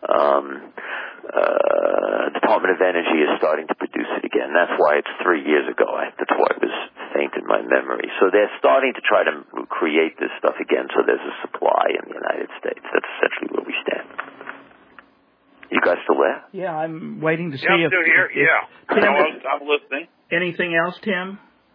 Department of Energy is starting to produce it again. That's why it's 3 years ago. That's why it was faint in my memory. So they're starting to try to create this stuff again, so there's a supply in the United States. That's essentially where we stand. You guys still there? Yeah, I'm waiting to see I'm still here. Tim, I'm listening. Anything else, Tim?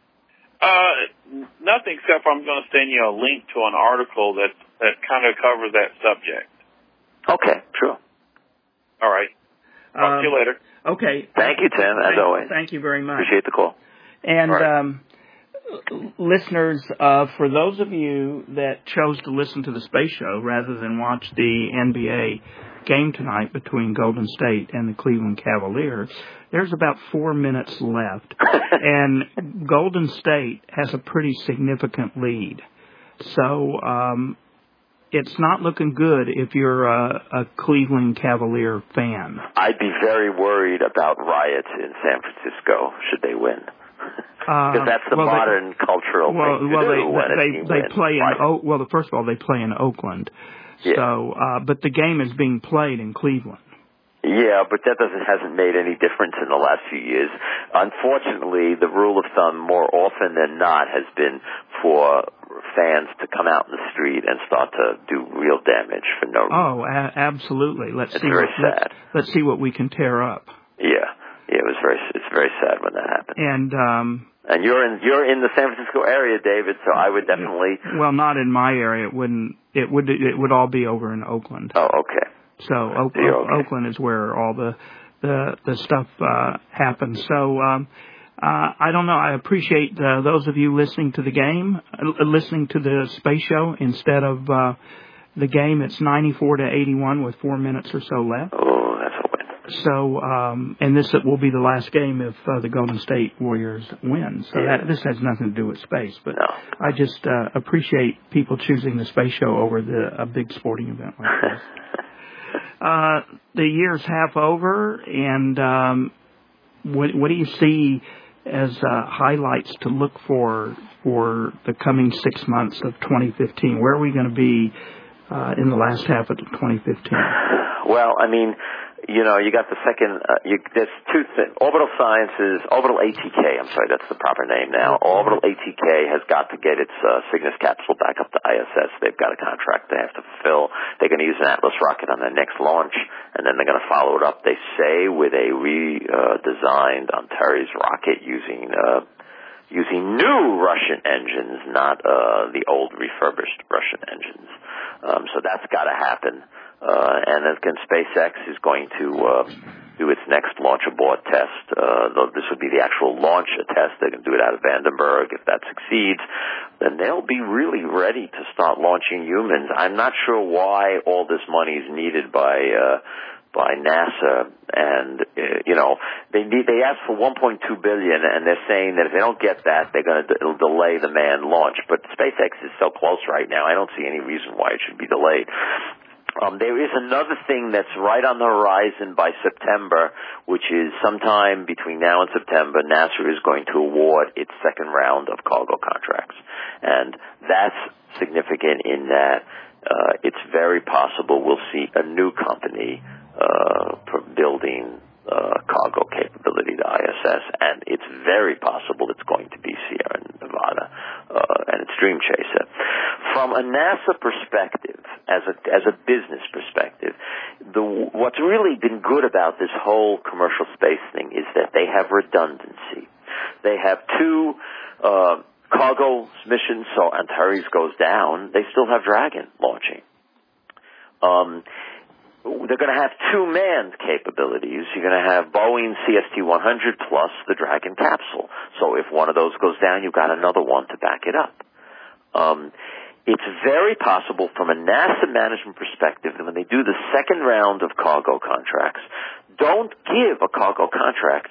Nothing except I'm going to send you a link to an article that kind of covers that subject. Okay, sure. All right. Talk to you later. Okay. Thank you, Tim, as always. Thank you very much. Appreciate the call. And listeners, for those of you that chose to listen to the Space Show rather than watch the NBA game tonight between Golden State and the Cleveland Cavaliers, there's about 4 minutes left. And Golden State has a pretty significant lead. So it's not looking good if you're a Cleveland Cavalier fan. I'd be very worried about riots in San Francisco should they win. Because that's the modern cultural thing to do. They play in first of all, they play in Oakland. Yeah. So, but the game is being played in Cleveland. Yeah, but that hasn't made any difference in the last few years. Unfortunately, the rule of thumb more often than not has been for fans to come out in the street and start to do real damage for no reason. Oh, absolutely. It's very sad. Let's see what we can tear up. Yeah, it's very sad when that happens. And you're in the San Francisco area, David, so I would definitely. Well, not in my area. It would all be over in Oakland. Oh, okay. So Oakland is where all the stuff happens. So I don't know. I appreciate those of you listening to the game, listening to the Space Show instead of the game. It's 94-81 with 4 minutes or so left. Oh, that's a win. So, and this will be the last game if the Golden State Warriors win. So this has nothing to do with space. But I just appreciate people choosing the space show over a big sporting event like this. The year's half over, and what do you see as highlights to look for the coming 6 months of 2015? Where are we going to be in the last half of 2015? Well, I mean, you got the second, there's two things. Orbital ATK, I'm sorry, that's the proper name now. Orbital ATK has got to get its Cygnus capsule back up to ISS. They've got a contract they have to fulfill. They're going to use an Atlas rocket on their next launch, and then they're going to follow it up, they say, with a redesigned Antares rocket using new Russian engines, not the old refurbished Russian engines. So that's got to happen. And then SpaceX is going to do its next launch abort test. This would be the actual launch test. They're going to do it out of Vandenberg. If that succeeds, then they'll be really ready to start launching humans. I'm not sure why all this money is needed by NASA, and they asked for $1.2 billion, and they're saying that if they don't get that, it'll delay the manned launch. But SpaceX is so close right now, I don't see any reason why it should be delayed. There is another thing that's right on the horizon by September, which is sometime between now and September, NASA is going to award its second round of cargo contracts. And that's significant in that it's very possible we'll see a new company building cargo capability to ISS, and it's very possible it's going to be Sierra Nevada and its Dream Chaser. From a NASA perspective, as a business perspective, what's really been good about this whole commercial space thing is that they have redundancy. They have two cargo missions, so Antares goes down. They still have Dragon launching. They're going to have two manned capabilities. You're going to have Boeing CST-100 plus the Dragon capsule. So if one of those goes down, you've got another one to back it up. It's very possible from a NASA management perspective that when they do the second round of cargo contracts, don't give a cargo contract.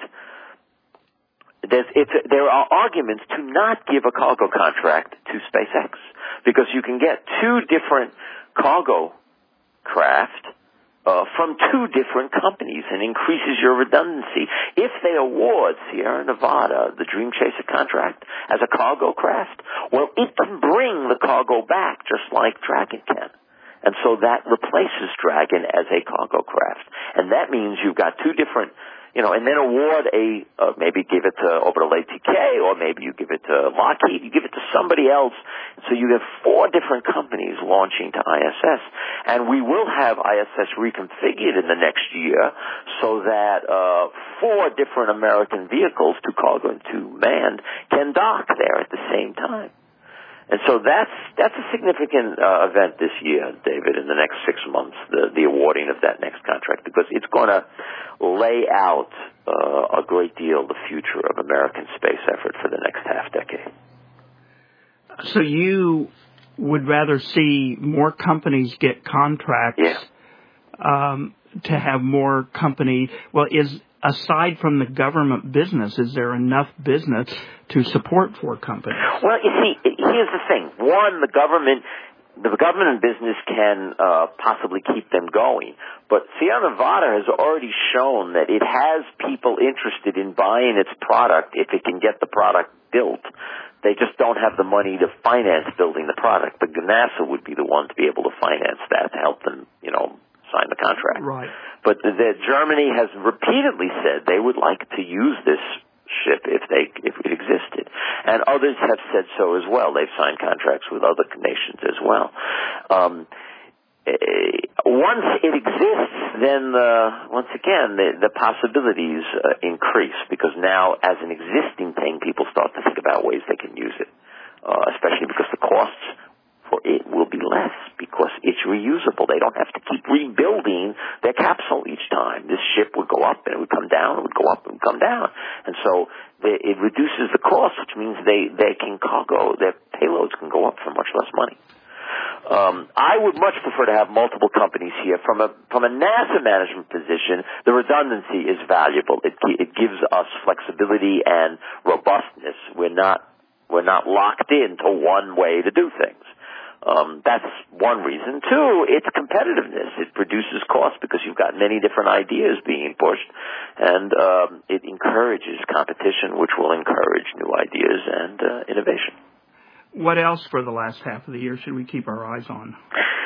There are arguments to not give a cargo contract to SpaceX because you can get two different cargo craft from two different companies and increases your redundancy. If they award Sierra Nevada the Dream Chaser contract as a cargo craft, well, it can bring the cargo back just like Dragon can. And so that replaces Dragon as a cargo craft. And that means you've got two different, and then award maybe give it to Orbital ATK, or maybe you give it to Lockheed, you give it to somebody else. So you have four different companies launching to ISS. And we will have ISS reconfigured in the next year so that four different American vehicles, two cargo and two manned, can dock there at the same time. And so that's a significant event this year, David, in the next 6 months, the awarding of that next contract, because it's going to lay out a great deal of the future of American space effort for the next half decade. So you would rather see more companies get contracts to have more company. Well, aside from the government business, is there enough business to support four companies? Well, you see, here's the thing. One, the government and business can possibly keep them going. But Sierra Nevada has already shown that it has people interested in buying its product if it can get the product built. They just don't have the money to finance building the product. But NASA would be the one to be able to finance that to help them, sign the contract. Right. But Germany has repeatedly said they would like to use this ship if it existed, and others have said so as well. They've signed contracts with other nations as well. Once it exists, then once again the possibilities increase, because now as an existing thing, people start to think about ways they can use it, especially because the costs for it will be less because it's reusable. They don't have to keep rebuilding their capsule each time. This ship would go up and it would come down, it would go up and it would come down. And so it reduces the cost, which means their payloads can go up for much less money. I would much prefer to have multiple companies here. From a NASA management position, the redundancy is valuable. It gives us flexibility and robustness. We're not locked into one way to do things. That's one reason. Two, it's competitiveness. It reduces cost because you've got many different ideas being pushed, and it encourages competition, which will encourage new ideas and innovation. What else for the last half of the year should we keep our eyes on?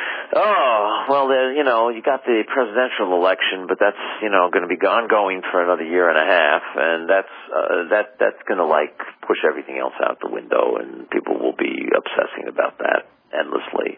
Oh, well, you got the presidential election, but that's, going to be ongoing for another year and a half, and that's going to, push everything else out the window, and people will be obsessing about that endlessly.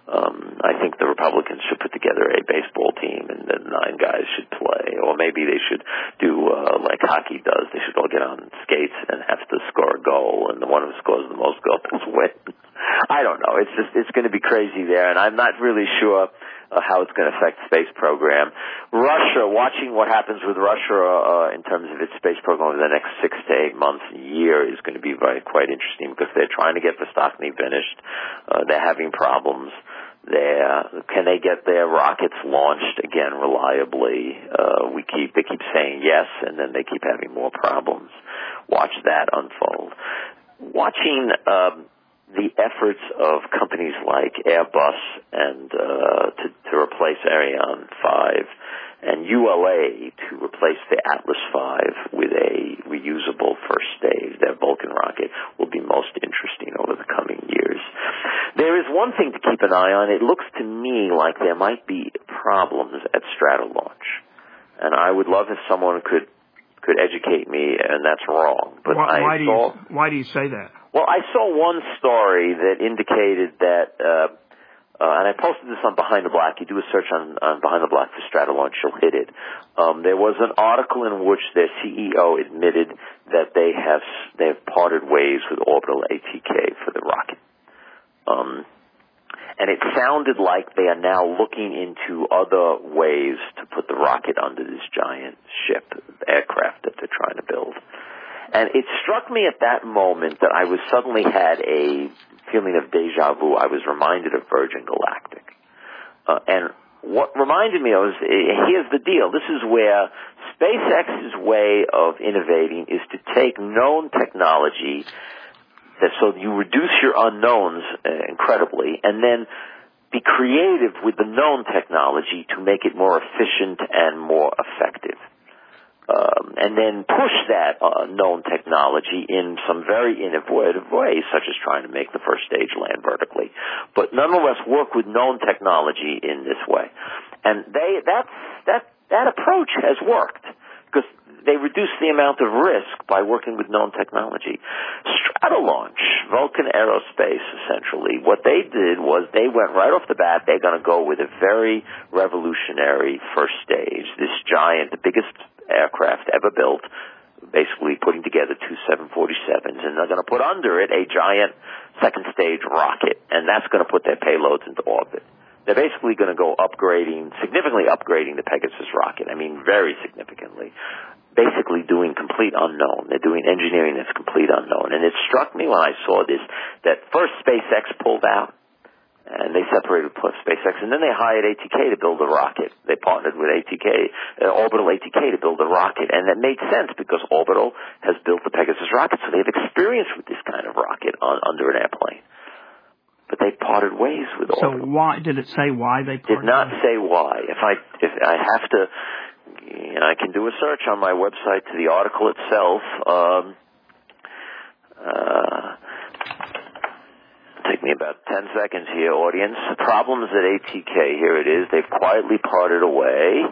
I think the Republicans should put together a baseball team, and the 9 guys should play, or maybe they should do like hockey does. They should all get on skates and have to score a goal, and the one who scores the most goals wins. I don't know. It's going to be crazy there, and I'm not really sure how it's going to affect the space program. Russia, watching what happens with Russia in terms of its space program over the next 6 to 8 months, a year, is going to be quite interesting because they're trying to get Vostochny finished. They're having problems there. Can they get their rockets launched again reliably? They keep saying yes, and then they keep having more problems. Watch that unfold. Watching the efforts of companies like Airbus and to replace Ariane 5 and ULA to replace the Atlas V with a reusable first stage, their Vulcan rocket, will be most interesting over the coming years. There is one thing to keep an eye on. It looks to me like there might be problems at Stratolaunch, and I would love if someone could educate me, and that's wrong. But why do you say that? Well, I saw one story that indicated that, and I posted this on Behind the Black. You do a search on Behind the Black for Stratolaunch, you'll hit it. There was an article in which their CEO admitted that they have parted ways with Orbital ATK for the rocket. And it sounded like they are now looking into other ways to put the rocket under this giant aircraft that they're trying to build. And it struck me at that moment that I was suddenly had a feeling of deja vu. I was reminded of Virgin Galactic. And what reminded me of here's the deal. This is where SpaceX's way of innovating is to take known technology, so you reduce your unknowns incredibly, and then be creative with the known technology to make it more efficient and more effective. And then push that known technology in some very innovative ways, such as trying to make the first stage land vertically. But nonetheless, work with known technology in this way. And that approach has worked because they reduce the amount of risk by working with known technology. Stratolaunch, Vulcan Aerospace, essentially, what they did was they went right off the bat, they're going to go with a very revolutionary first stage, this giant, the biggest aircraft ever built, basically putting together 2 747s, and they're going to put under it a giant second stage rocket, and that's going to put their payloads into orbit. They're basically going to go significantly upgrading the Pegasus rocket. I mean, very significantly. Basically doing complete unknown. They're doing engineering that's complete unknown. And it struck me when I saw this that first SpaceX pulled out, and they separated SpaceX, and then they hired ATK to build a rocket. They partnered with Orbital ATK to build a rocket, and that made sense because Orbital has built the Pegasus rocket, so they have experience with this kind of rocket under an airplane. But they parted ways with Orbital. So why did it say why they parted? Did not say why. If I have to, I can do a search on my website to the article itself. Take me about 10 seconds here, audience. Problems at ATK. Here it is. They've quietly parted away.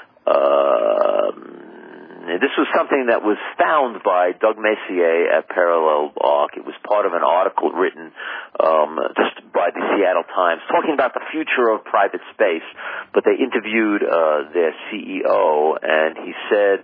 This was something that was found by Doug Messier at Parallel Arc. It was part of an article written just by the Seattle Times talking about the future of private space. But they interviewed their CEO, and he said,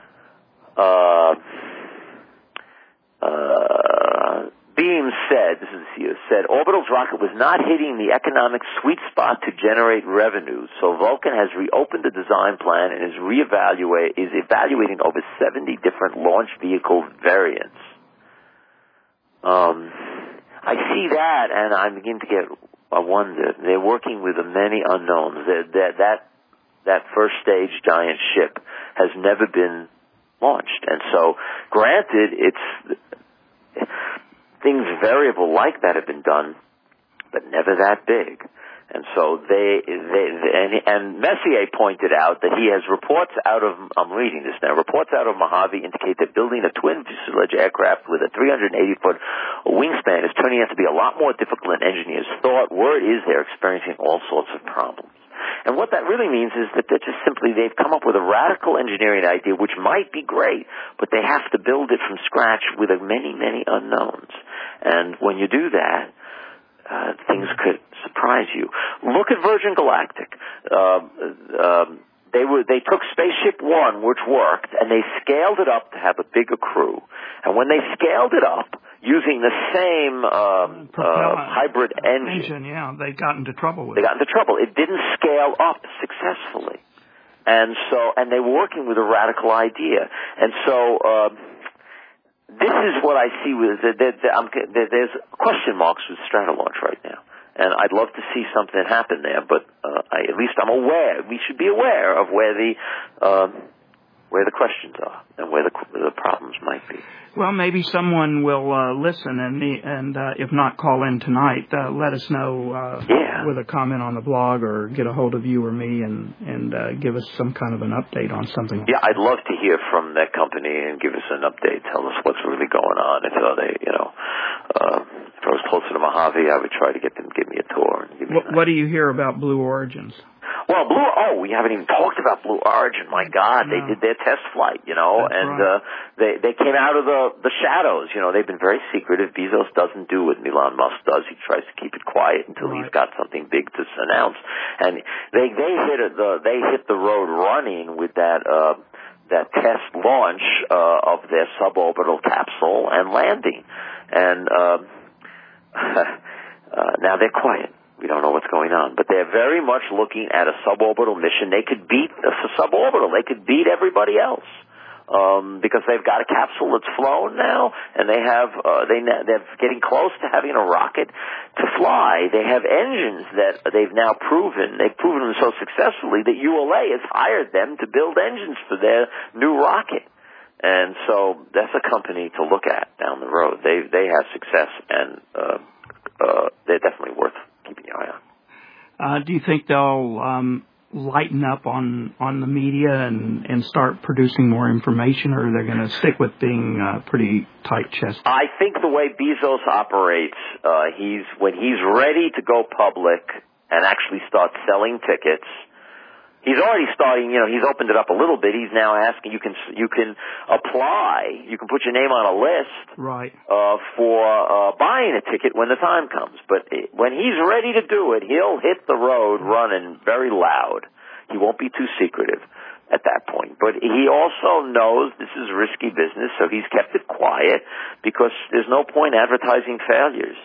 Beam said, this is the CEO, said, Orbital's rocket was not hitting the economic sweet spot to generate revenue, so Vulcan has reopened the design plan and is evaluating over 70 different launch vehicle variants. I see that, and I begin to get I wonder. They're working with many unknowns. That first stage giant ship has never been launched, and so granted, it's things variable like that have been done, but never that big. And so and Messier pointed out that he has reports out of, I'm reading this now, reports out of Mojave indicate that building a twin fuselage aircraft with a 380-foot wingspan is turning out to be a lot more difficult than engineers thought. Word is they're experiencing all sorts of problems. And what that really means is that they're just simply, they've come up with a radical engineering idea which might be great, but they have to build it from scratch with many, many unknowns. And when you do that, things could surprise you. Look at Virgin Galactic. They took Spaceship One, which worked, and they scaled it up to have a bigger crew. And when they scaled it up using the same hybrid engine, they got into trouble with it. They got into trouble. It didn't scale up successfully, and they were working with a radical idea, and so. This is what I see with there's question marks with Stratolaunch right now, and I'd love to see something happen there. But at least I'm aware. We should be aware of where the questions are and where the problems might be. Well, maybe someone will listen and if not call in tonight, let us know with a comment on the blog or get a hold of you or me and give us some kind of an update on something. Yeah, I'd love to hear from that company and give us an update. Tell us what's really going on. If I was closer to Mojave, I would try to get them to give me a tour. And give me what do you hear about Blue Origins? Well, we haven't even talked about Blue Origin. My God, they did their test flight, That's and right. they came out of the shadows. They've been very secretive. Bezos doesn't do what Elon Musk does. He tries to keep it quiet until he's got something big to announce. And they hit the road running with that test launch of their suborbital capsule and landing. And now they're quiet. We don't know what's going on. But they're very much looking at a suborbital mission. They could beat suborbital. They could beat everybody else. Because they've got a capsule that's flown now, and they're getting close to having a rocket to fly. They have engines that they've now proven. They've proven them so successfully that ULA has hired them to build engines for their new rocket. And so that's a company to look at down the road. They have success, and they're definitely worth keeping your eye on. Do you think they'll lighten up on the media and start producing more information, or are they going to stick with being pretty tight-chested? I think the way Bezos operates, when he's ready to go public and actually start selling tickets. He's already starting, he's opened it up a little bit. He's now asking you can apply, you can put your name on a list right. For buying a ticket when the time comes. But when he's ready to do it, he'll hit the road running very loud. He won't be too secretive at that point. But he also knows this is risky business, so he's kept it quiet because there's no point advertising failures.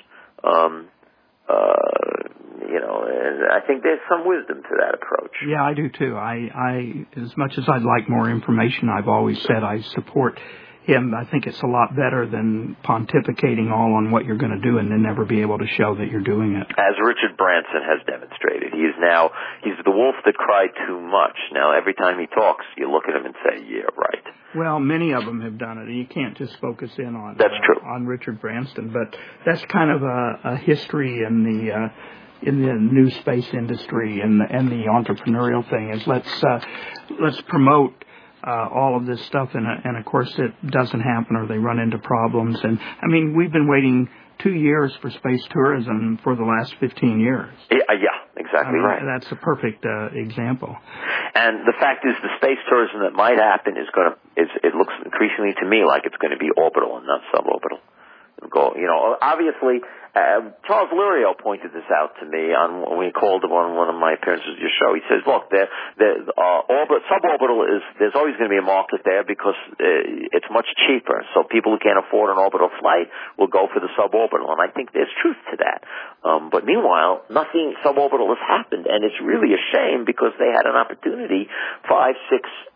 I think there's some wisdom to that approach. Yeah, I do too. I as much as I'd like more information, I've always said I support him. I think it's a lot better than pontificating all on what you're going to do and then never be able to show that you're doing it. As Richard Branson has demonstrated, he's the wolf that cried too much. Now, every time he talks, you look at him and say, yeah, right. Well, many of them have done it. You can't just focus in on that's true. On Richard Branson, but that's kind of a history in the new space industry and the entrepreneurial thing is let's promote all of this stuff and of course it doesn't happen or they run into problems. And I mean, we've been waiting 2 years for space tourism for the last 15 years. Yeah, exactly right. That's a perfect example. And the fact is, the space tourism that might happen it looks increasingly to me like it's going to be orbital and not suborbital. Obviously, Charles Lirio pointed this out to me when he called on one of my appearances at your show. He says, look, suborbital there's always going to be a market there because it's much cheaper. So people who can't afford an orbital flight will go for the suborbital. And I think there's truth to that. But meanwhile, nothing suborbital has happened. And it's really a shame because they had an opportunity 5, 6,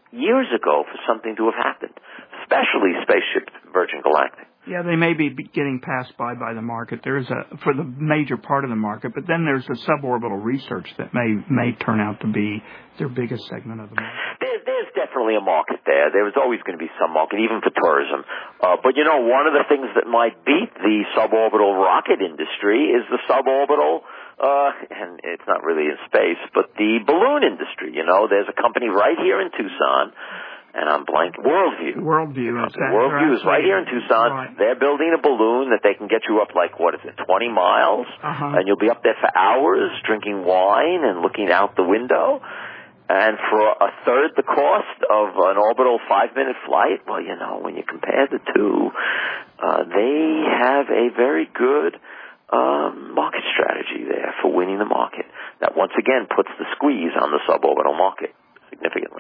years ago for something to have happened, especially spaceship Virgin Galactic. Yeah, they may be getting passed by the market. There's for the major part of the market, but then there's the suborbital research that may turn out to be their biggest segment of the market. There's definitely a market there. There's always going to be some market, even for tourism. But one of the things that might beat the suborbital rocket industry is the suborbital, and it's not really in space, but the balloon industry. There's a company right here in Tucson. And I'm blanking. Worldview. Worldview is right here in Tucson. Right. They're building a balloon that they can get you up 20 miles? And you'll be up there for hours drinking wine and looking out the window. And for a third the cost of an orbital 5-minute flight, well, when you compare the two, they have a very good market strategy there for winning the market. That once again puts the squeeze on the suborbital market significantly.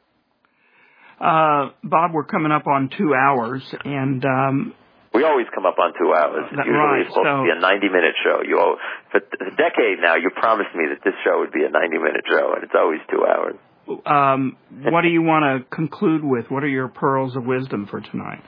Bob, we're coming up on 2 hours, and we always come up on 2 hours. It's usually supposed to be a 90-minute show. For a decade now, you promised me that this show would be a 90-minute show, and it's always 2 hours. What do you want to conclude with? What are your pearls of wisdom for tonight?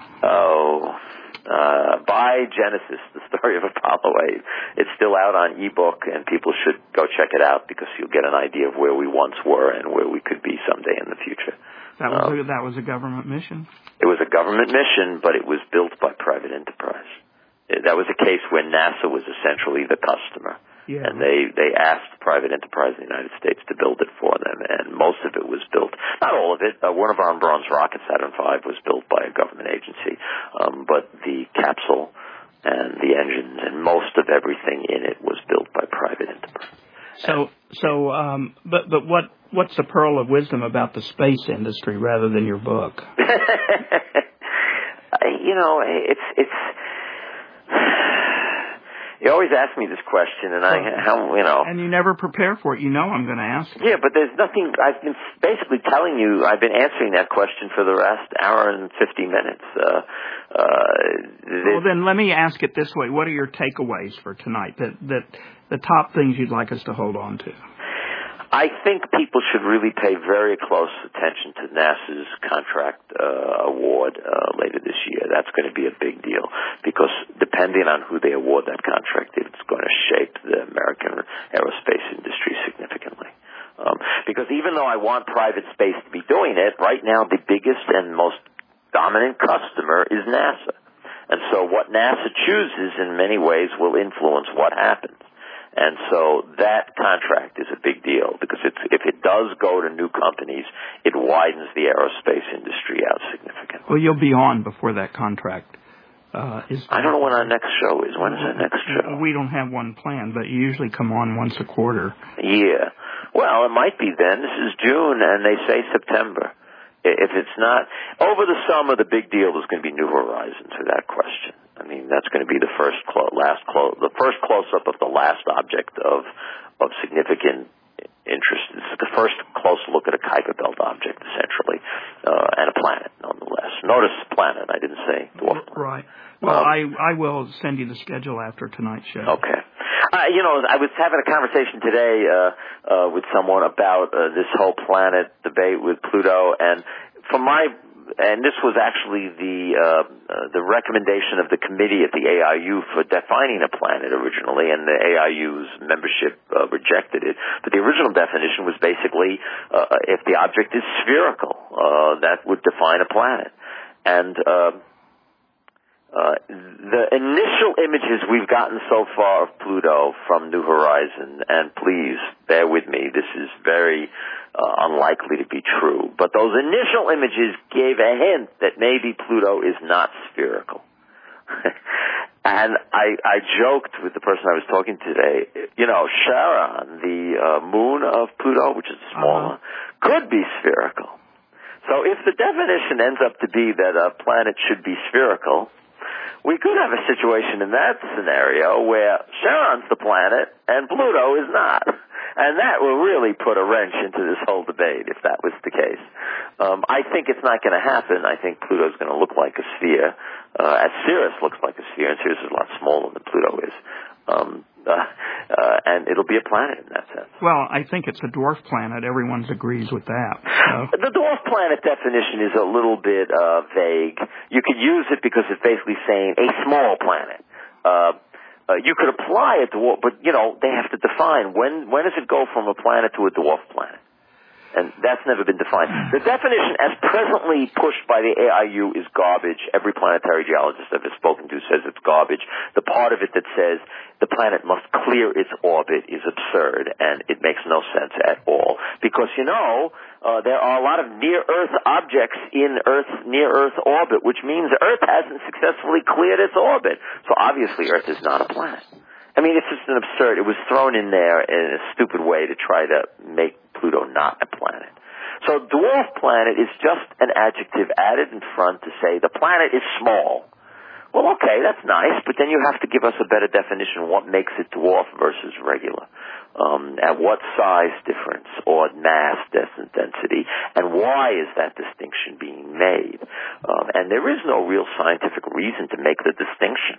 Buy Genesis, the story of Apollo 8. It's still out on ebook, and people should go check it out because you'll get an idea of where we once were and where we could be someday in the future. That was a government mission? It was a government mission, but it was built by private enterprise. That was a case where NASA was essentially the customer. Yeah. And they asked private enterprise in the United States to build it for them, and most of it was built. Not all of it. Werner von Braun's rocket, Saturn V, was built by a government agency. But the capsule and the engines and most of everything in it was built by private enterprise. But what's the pearl of wisdom about the space industry rather than your book? It's. You always ask me this question, and And you never prepare for it. I'm going to ask you. Yeah, but there's nothing. I've been basically telling you. I've been answering that question for the last hour and 50 minutes. Well, then let me ask it this way: what are your takeaways for tonight? That the top things you'd like us to hold on to? I think people should really pay very close attention to NASA's contract award later this year. That's going to be a big deal because depending on who they award that contract, it's going to shape the American aerospace industry significantly. Because even though I want private space to be doing it, right now the biggest and most dominant customer is NASA. And so what NASA chooses in many ways will influence what happens. And so that contract is a big deal because if it does go to new companies, it widens the aerospace industry out significantly. Well, you'll be on before that contract is. I don't know when our next show is. When is our next show? We don't have one planned, but you usually come on once a quarter. Yeah. Well, it might be then. This is June, and they say September. If it's not over the summer, the big deal is going to be New Horizons for that question. I mean, that's going to be the first close-up of the last object of significant interest. This is the first close look at a Kuiper Belt object, essentially, and a planet, nonetheless. Notice planet. I didn't say dwarf planet. Right. Well, I will send you the schedule after tonight's show. Okay. I was having a conversation today with someone about this whole planet debate with Pluto, and this was actually the recommendation of the committee at the AIU for defining a planet originally, and the AIU's membership rejected it. But the original definition was basically if the object is spherical, that would define a planet. And the initial images we've gotten so far of Pluto from New Horizons, and please bear with me, this is very unlikely to be true, but those initial images gave a hint that maybe Pluto is not spherical. And I joked with the person I was talking to today, Charon, the moon of Pluto, which is smaller, could be spherical. So if the definition ends up to be that a planet should be spherical, we could have a situation in that scenario where Charon's the planet and Pluto is not. And that will really put a wrench into this whole debate if that was the case. I think it's not going to happen. I think Pluto's going to look like a sphere, as Sirius looks like a sphere, and Sirius is a lot smaller than Pluto is. and it'll be a planet in that sense. Well, I think it's a dwarf planet. Everyone agrees with that. So. The dwarf planet definition is a little bit vague. You could use it because it's basically saying a small planet. You could apply it to, but they have to define when does it go from a planet to a dwarf planet. And that's never been defined. The definition as presently pushed by the AIU is garbage. Every planetary geologist I've ever spoken to says it's garbage. The part of it that says the planet must clear its orbit is absurd, and it makes no sense at all. Because, there are a lot of near-Earth objects in near-Earth orbit, which means Earth hasn't successfully cleared its orbit. So obviously Earth is not a planet. I mean, it's just an absurd. It was thrown in there in a stupid way to try to make Pluto not a planet. So dwarf planet is just an adjective added in front to say the planet is small. Well, okay, that's nice, but then you have to give us a better definition of what makes it dwarf versus regular. At what size difference or mass density, and why is that distinction being made? And there is no real scientific reason to make the distinction.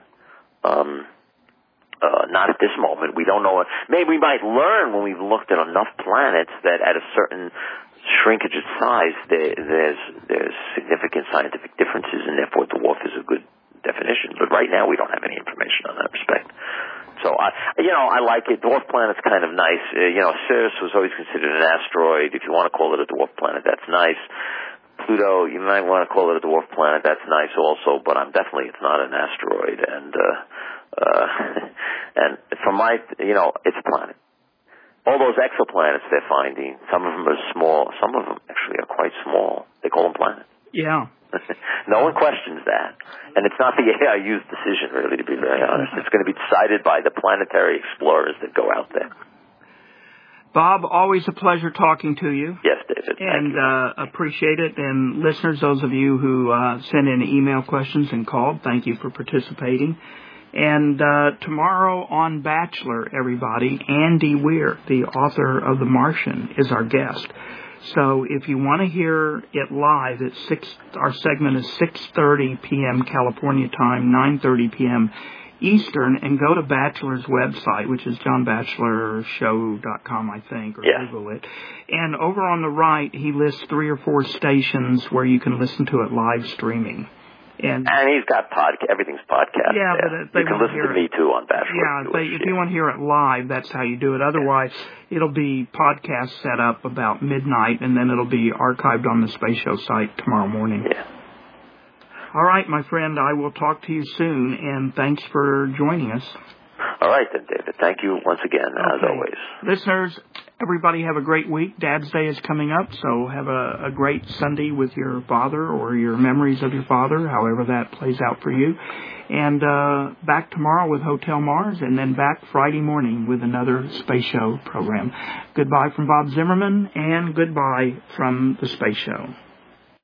Not at this moment. We don't know. Maybe we might learn when we've looked at enough planets that at a certain shrinkage of size, there's significant scientific differences, and therefore dwarf is a good definition. But right now, we don't have any information on that respect. So I like it. Dwarf planet's kind of nice. Ceres was always considered an asteroid. If you want to call it a dwarf planet, that's nice. Pluto, you might want to call it a dwarf planet. That's nice also, but it's not an asteroid. And from it's a planet. All those exoplanets they're finding, some of them are small, some of them actually are quite small. They call them planets. Yeah. No one questions that. And it's not the AIU's decision, really, to be very honest. It's going to be decided by the planetary explorers that go out there. Bob, always a pleasure talking to you. Yes, David. And appreciate it. And listeners, those of you who sent in email questions and called, thank you for participating. And tomorrow on Bachelor, everybody, Andy Weir, the author of The Martian, is our guest. So if you want to hear it live, our segment is 6:30 p.m. California time, 9:30 p.m. Eastern, and go to Bachelor's website, which is johnbachelorshow.com, I think, or Google it. And over on the right, he lists 3 or 4 stations where you can listen to it live streaming. And he's got everything's podcast. Yeah, but you can listen to me too on Bachelor. Yeah, if you want to hear it live, that's how you do it. Otherwise, it'll be podcast set up about midnight, and then it'll be archived on the Space Show site tomorrow morning. Yeah. All right, my friend, I will talk to you soon, and thanks for joining us. All right, then, David. Thank you once again, as always. Listeners, everybody have a great week. Dad's Day is coming up, so have a great Sunday with your father or your memories of your father, however that plays out for you. And back tomorrow with Hotel Mars, and then back Friday morning with another Space Show program. Goodbye from Bob Zimmerman, and goodbye from the Space Show.